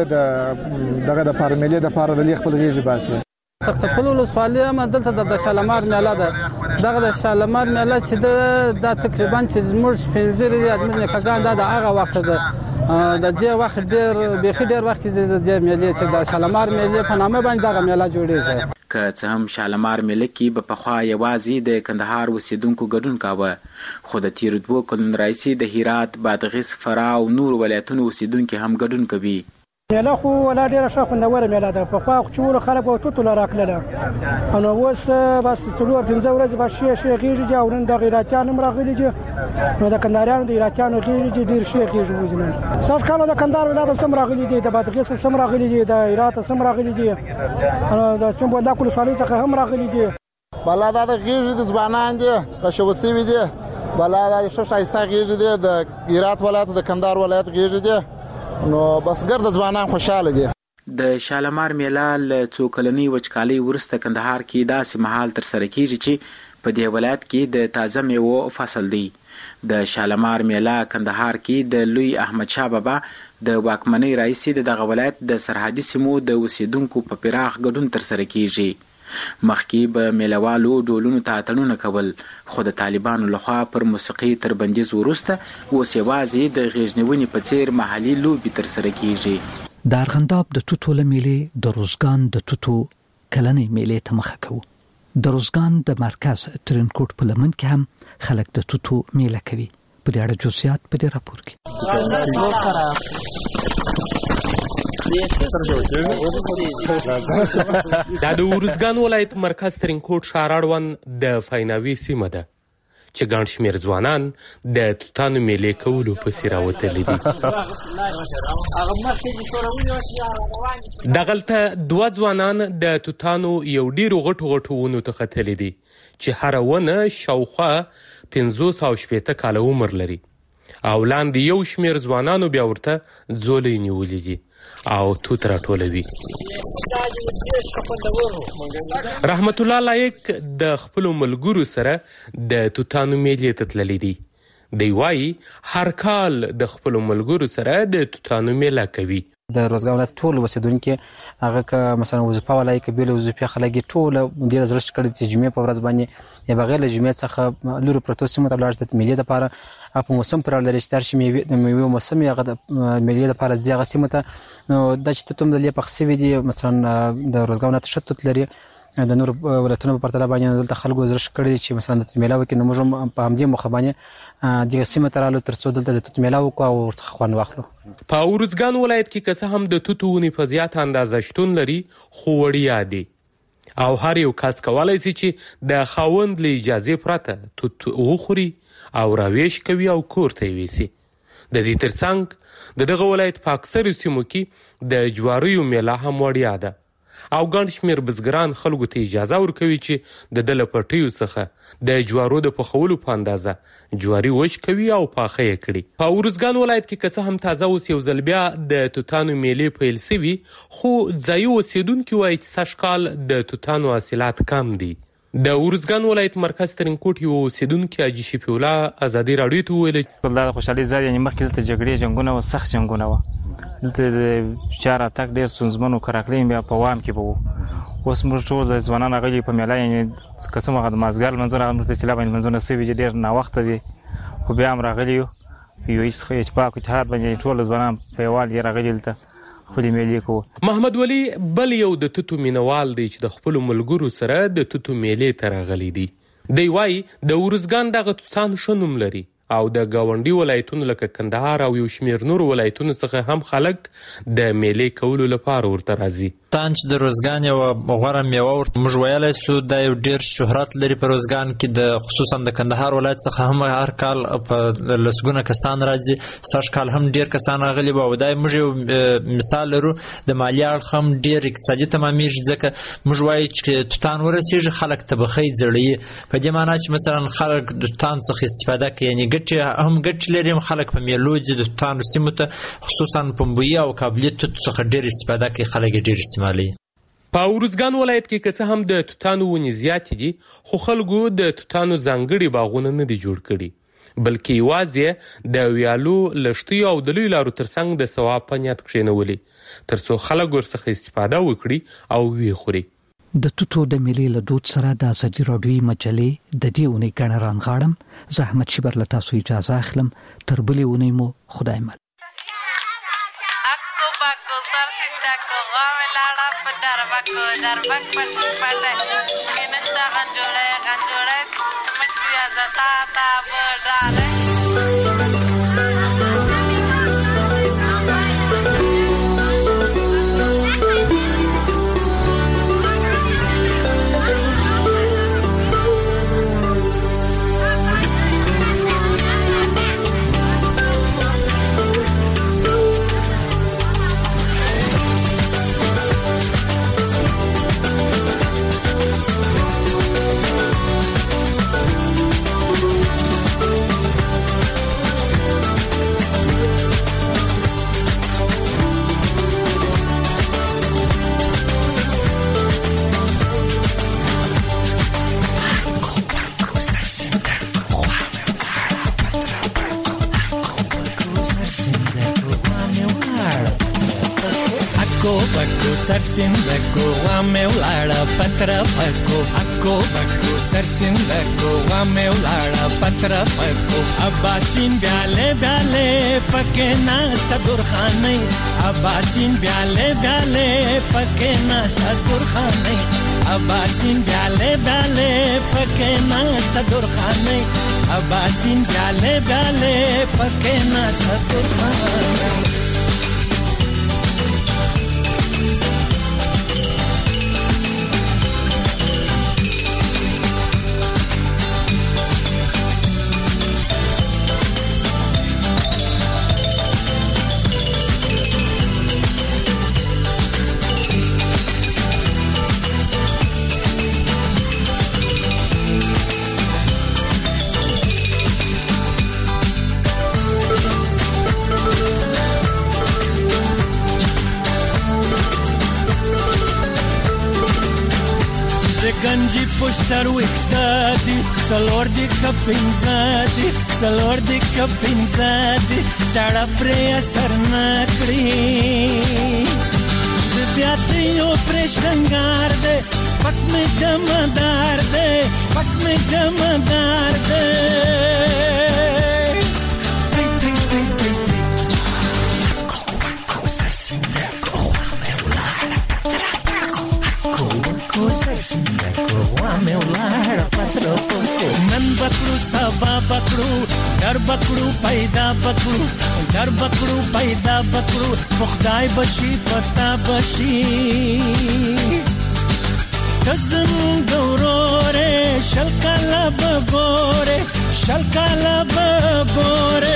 Speaker 23: غیږي دغه د لپاره میلې د لپاره د خپل غیږي باسي.
Speaker 4: تختپل ولسوالي هم دلته د شالمار میله ده. دغه د شالمار میله چې دا تقریبا چې زموږ 15 ادمنه کګان دا د هغه وخت ده. د دې وخت ډېر وخت کې د دې میلې چې د شالمار میلې په نامه باندې دغه میله جوړیږي.
Speaker 2: که څه هم شالمار میله کې به پخوا یوازې د کندهار اوسیدونکو ګډون کاوه، خو د تیرو 2 کلونو راهیسې د هرات، بادغیس، فراه او نور ولایتونو اوسیدونکي هم ګډون کوي.
Speaker 24: میله خو ولا ډیره ښه خوندوره میله ده. پخوا چې ور خلک به توتو راکړله، او نو اوس بس 4-5 ورځې به شي غیږي او نن د غیراتیان هم راغلي دي. نو د کندهاریانو د غیراتیانو غیږي ډیر شي غیږي وځنه. ساش کالو د کندهار ولایت سم راغلي دي، د بادغیس سم راغلي دي، د هرات سم راغلي دي، د سپین بولدک ولسوالۍ څخه هم راغلي دي.
Speaker 25: بلا دا د غیږي د ځوانان دي، قشوسي دي، بلا دا ښه شایسته غیږي دي، د هرات ولایت د کندهار ولایت غیږي دي. نو بس ګرد ځوانان خوشاله دي.
Speaker 2: د شالمار میله له څو کلنۍ وچکالۍ وروسته کندهار کې داسې مهال ترسره کیږي چې په دې ولایت کې د تازه میوو فصل دی. د شالمار میله کندهار کې د لوی احمد شاه بابا د واکمنۍ راهیسې دغه ولایت د سرحدي سیمو د اوسیدونکو په پراخ ګډون ترسره کیږي. مخکې به میلوالو ډولونو ته اتڼونه کول، خو د طالبانو لخوا پر موسیقي تر بندیز وروسته اوس یوازې د غیږنیونې په څیر محلي لوبې ترسره کیږي.
Speaker 15: د ارغنداب د توتو له میلې د روزګان د توتو کلنۍ میلې ته مخه کوو. د روزګان د مرکز ترینکوټ په لمن کې هم خلک د توتو میله کوي. په دې اړه جزئیات په دې راپور کې.
Speaker 26: دا د ورزګان ولایت مرکز ترینکوټ ښار اړوند د فیناوي سیمه ده چې ګڼ شمېر ځوانان د توتانو میلې کولو پسې راوتلي دي. دغلته 2 ځوانان د توتانو یو ډېرو غټو ونو ته ختلي دي چې هره ونه شاوخوا 580 کاله عمر لري، او لاندې یو شمېر ځوانانو بیا ورته ځولۍ نیولي دي او توت راټولوي. رحمت الله لایق د خپلو ملګرو سره د توتانو میلې ته تللی دی. دی وایي هر کال د خپلو ملګرو سره د توتانو میله کوي.
Speaker 27: د روزګان ولایت ټول اوسیدونکي هغه که مثلا وظیفه ولای که بیل وظیفه خلک ټول ډیر زړه کړي چې جمعې په ورځ باندې یا بغیر له جمعې څخه لوري پروتو سیمه ته لاړ د میلې لپاره په موسم پر لري چې تر شي د میوه موسم هغه د میلې لپاره ځای سیمه ته. نو د چې ته د لپاره خسوي دي مثلا د روزګان ولایت شتت لري د نور ولایتونو په پرتله باندې دلته خلکو زړه کړي چې مثلا د میله وکړي. نو موږ په همدې مخه باندې د سیمه ته رالو ترڅو دلته د توت میله وکړو او ورڅخه خوند واخلو.
Speaker 26: په ورزګان ولایت کې که څه هم د توتو ونې په زیاته اندازه شتون لري، خو وړیا دي او هر یو کس کولی شي چې د خاوند له اجازې پرته توت وخوري او راویش کوي او کور ته یوسي. د دې ترڅنګ د دغه ولایت په اکثرو سیمو کې د جواریو میله هم وړیا ده او ګڼ شمېر بزګران خلکو ته اجازه ورکوي چې د ده له پټیو څخه د جوارو د پخولو په اندازه جواري وچ کوي او پاخه یې کړي. په ورزګان ولایت کې که څه هم تازه اوس یو ځل بیا د توتانو میلې پیل سوي، خو ځایي اوسیدونکي وایي چې سږ کال د توتانو حاصلات کم دي. د ورزګان ولایت مرکز ترینکوټ یو اوسیدونکي حاجي شفیع الله ازادي راډیو ته وویل
Speaker 1: دا خوشحالي ځای یعنې مخکې دلته جګړې جنګونه وه، سخت جنګونه وه، دلته د چار اتاک ډېر ستونزمن و، کراکلین بیا په وام کې به وو. اوس موږ ټول د ځوانان راغلي په میله، یعنې که څه هغه د مازدیګر لمانځه راغلي په اصطلاح باندې لمانځونه سوي چې ډېر ناوخته دي، خو بیا هم راغلي یو اتفاق اتحاد باندې ټول ځوانان په یووالي یې راغلي دلته خپلې میلې کوو.
Speaker 26: محمد ولی بل یو د توتو مینوال دی چې د خپلو ملګرو سره د توتو میلې ته راغلی دی. دی وایي د ورزګان دغه توتان ښه نوم لري او د ګاونډي ولایتونو لکه کندهار او یو شمېر نورو ولایتونو څخه هم خلک د میلې کولو لپاره ورته راځي.
Speaker 6: توتان چې د روزګان یوه غوره میوه ورته موږ ویلی سو، دا یو ډېر شهرت لري په روزګان کې، د خصوصا د کندهار ولایت څخه هم هر کال په لسګونه کسان راځي، سږ کال هم ډېر کسان راغلي وو. او دا موږ یو مثال لرو د مالي اړخ هم ډېر اقتصادي تمامیږي، ځکه موږ وایو چې توتان ورسېږي خلک طبخۍ زړوي، په دې معنا چې مثلا خلک د توتان څخه استفاده کوي، یعنې ګټې هم ګټې لري، هم خلک په میلو ځي د توتانو سیمو ته، خصوصا پنبوي او کابلي توت څخه ډېر استفاده کوي، خلک یې ډېر
Speaker 26: په ورزګان ولایت کې که څه هم د توتانو ونې زیاتې دي، خو خلکو د توتانو ځانګړي باغونه نه دي جوړ کړي، بلکې یوازې د ویالو لښتیو او د لویو لارو ترڅنګ د ثواب په نیت کښېنولي ترڅو خلک ورڅخه استفاده وکړي او ویې خوري.
Speaker 15: د توتو د میلې له دود سره د ازادي راډیوي مجلې د دې اونۍ ګڼه رانغاړم. زه احمد شیبر له تاسو اجازه اخلم، تر بلې اونۍ مو خدای مل.
Speaker 8: دربک پټه کې نشته غنجوړی مچیا زتا تا بډاره.
Speaker 10: سرسندکو وامه ولاړه پتر پکو اکو بکو سرسندکو وامه ولاړه پتر پکو اباسین بیاله بیاله پکې ناستا درخانه اباسین بیاله بیاله پکې ناستا درخانه اباسین بیاله بیاله پکې ناستا درخانه اباسین بیاله بیاله پکې ناستا درخانه. گنجی پشتر وکتادی سلور دی کپینزادی سلور دی کپینزادی چاڑا پری اثر نکڑی بیاتیو پرشنگار دے پک میں جمدار دے پک میں جمدار دے نن بکړو سبا بکړو در بکړو پیدا بکړو در بکړو پیدا بکړو خدای بشي پتا بشي کزم ګورore شلکاله بګوره شلکاله بګوره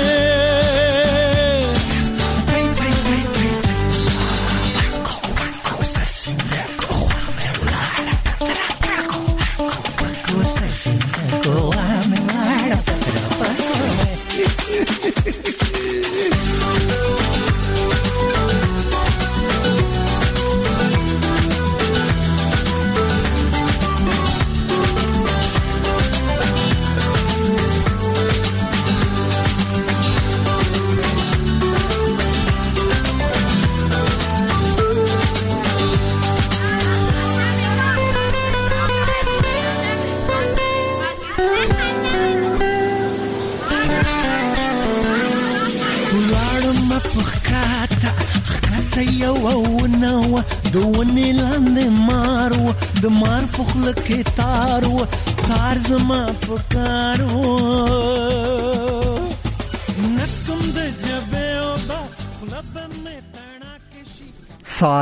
Speaker 10: ونه وه د ونې لاندې مار وه د مار په خوله کې تار وه تار زما په کار وه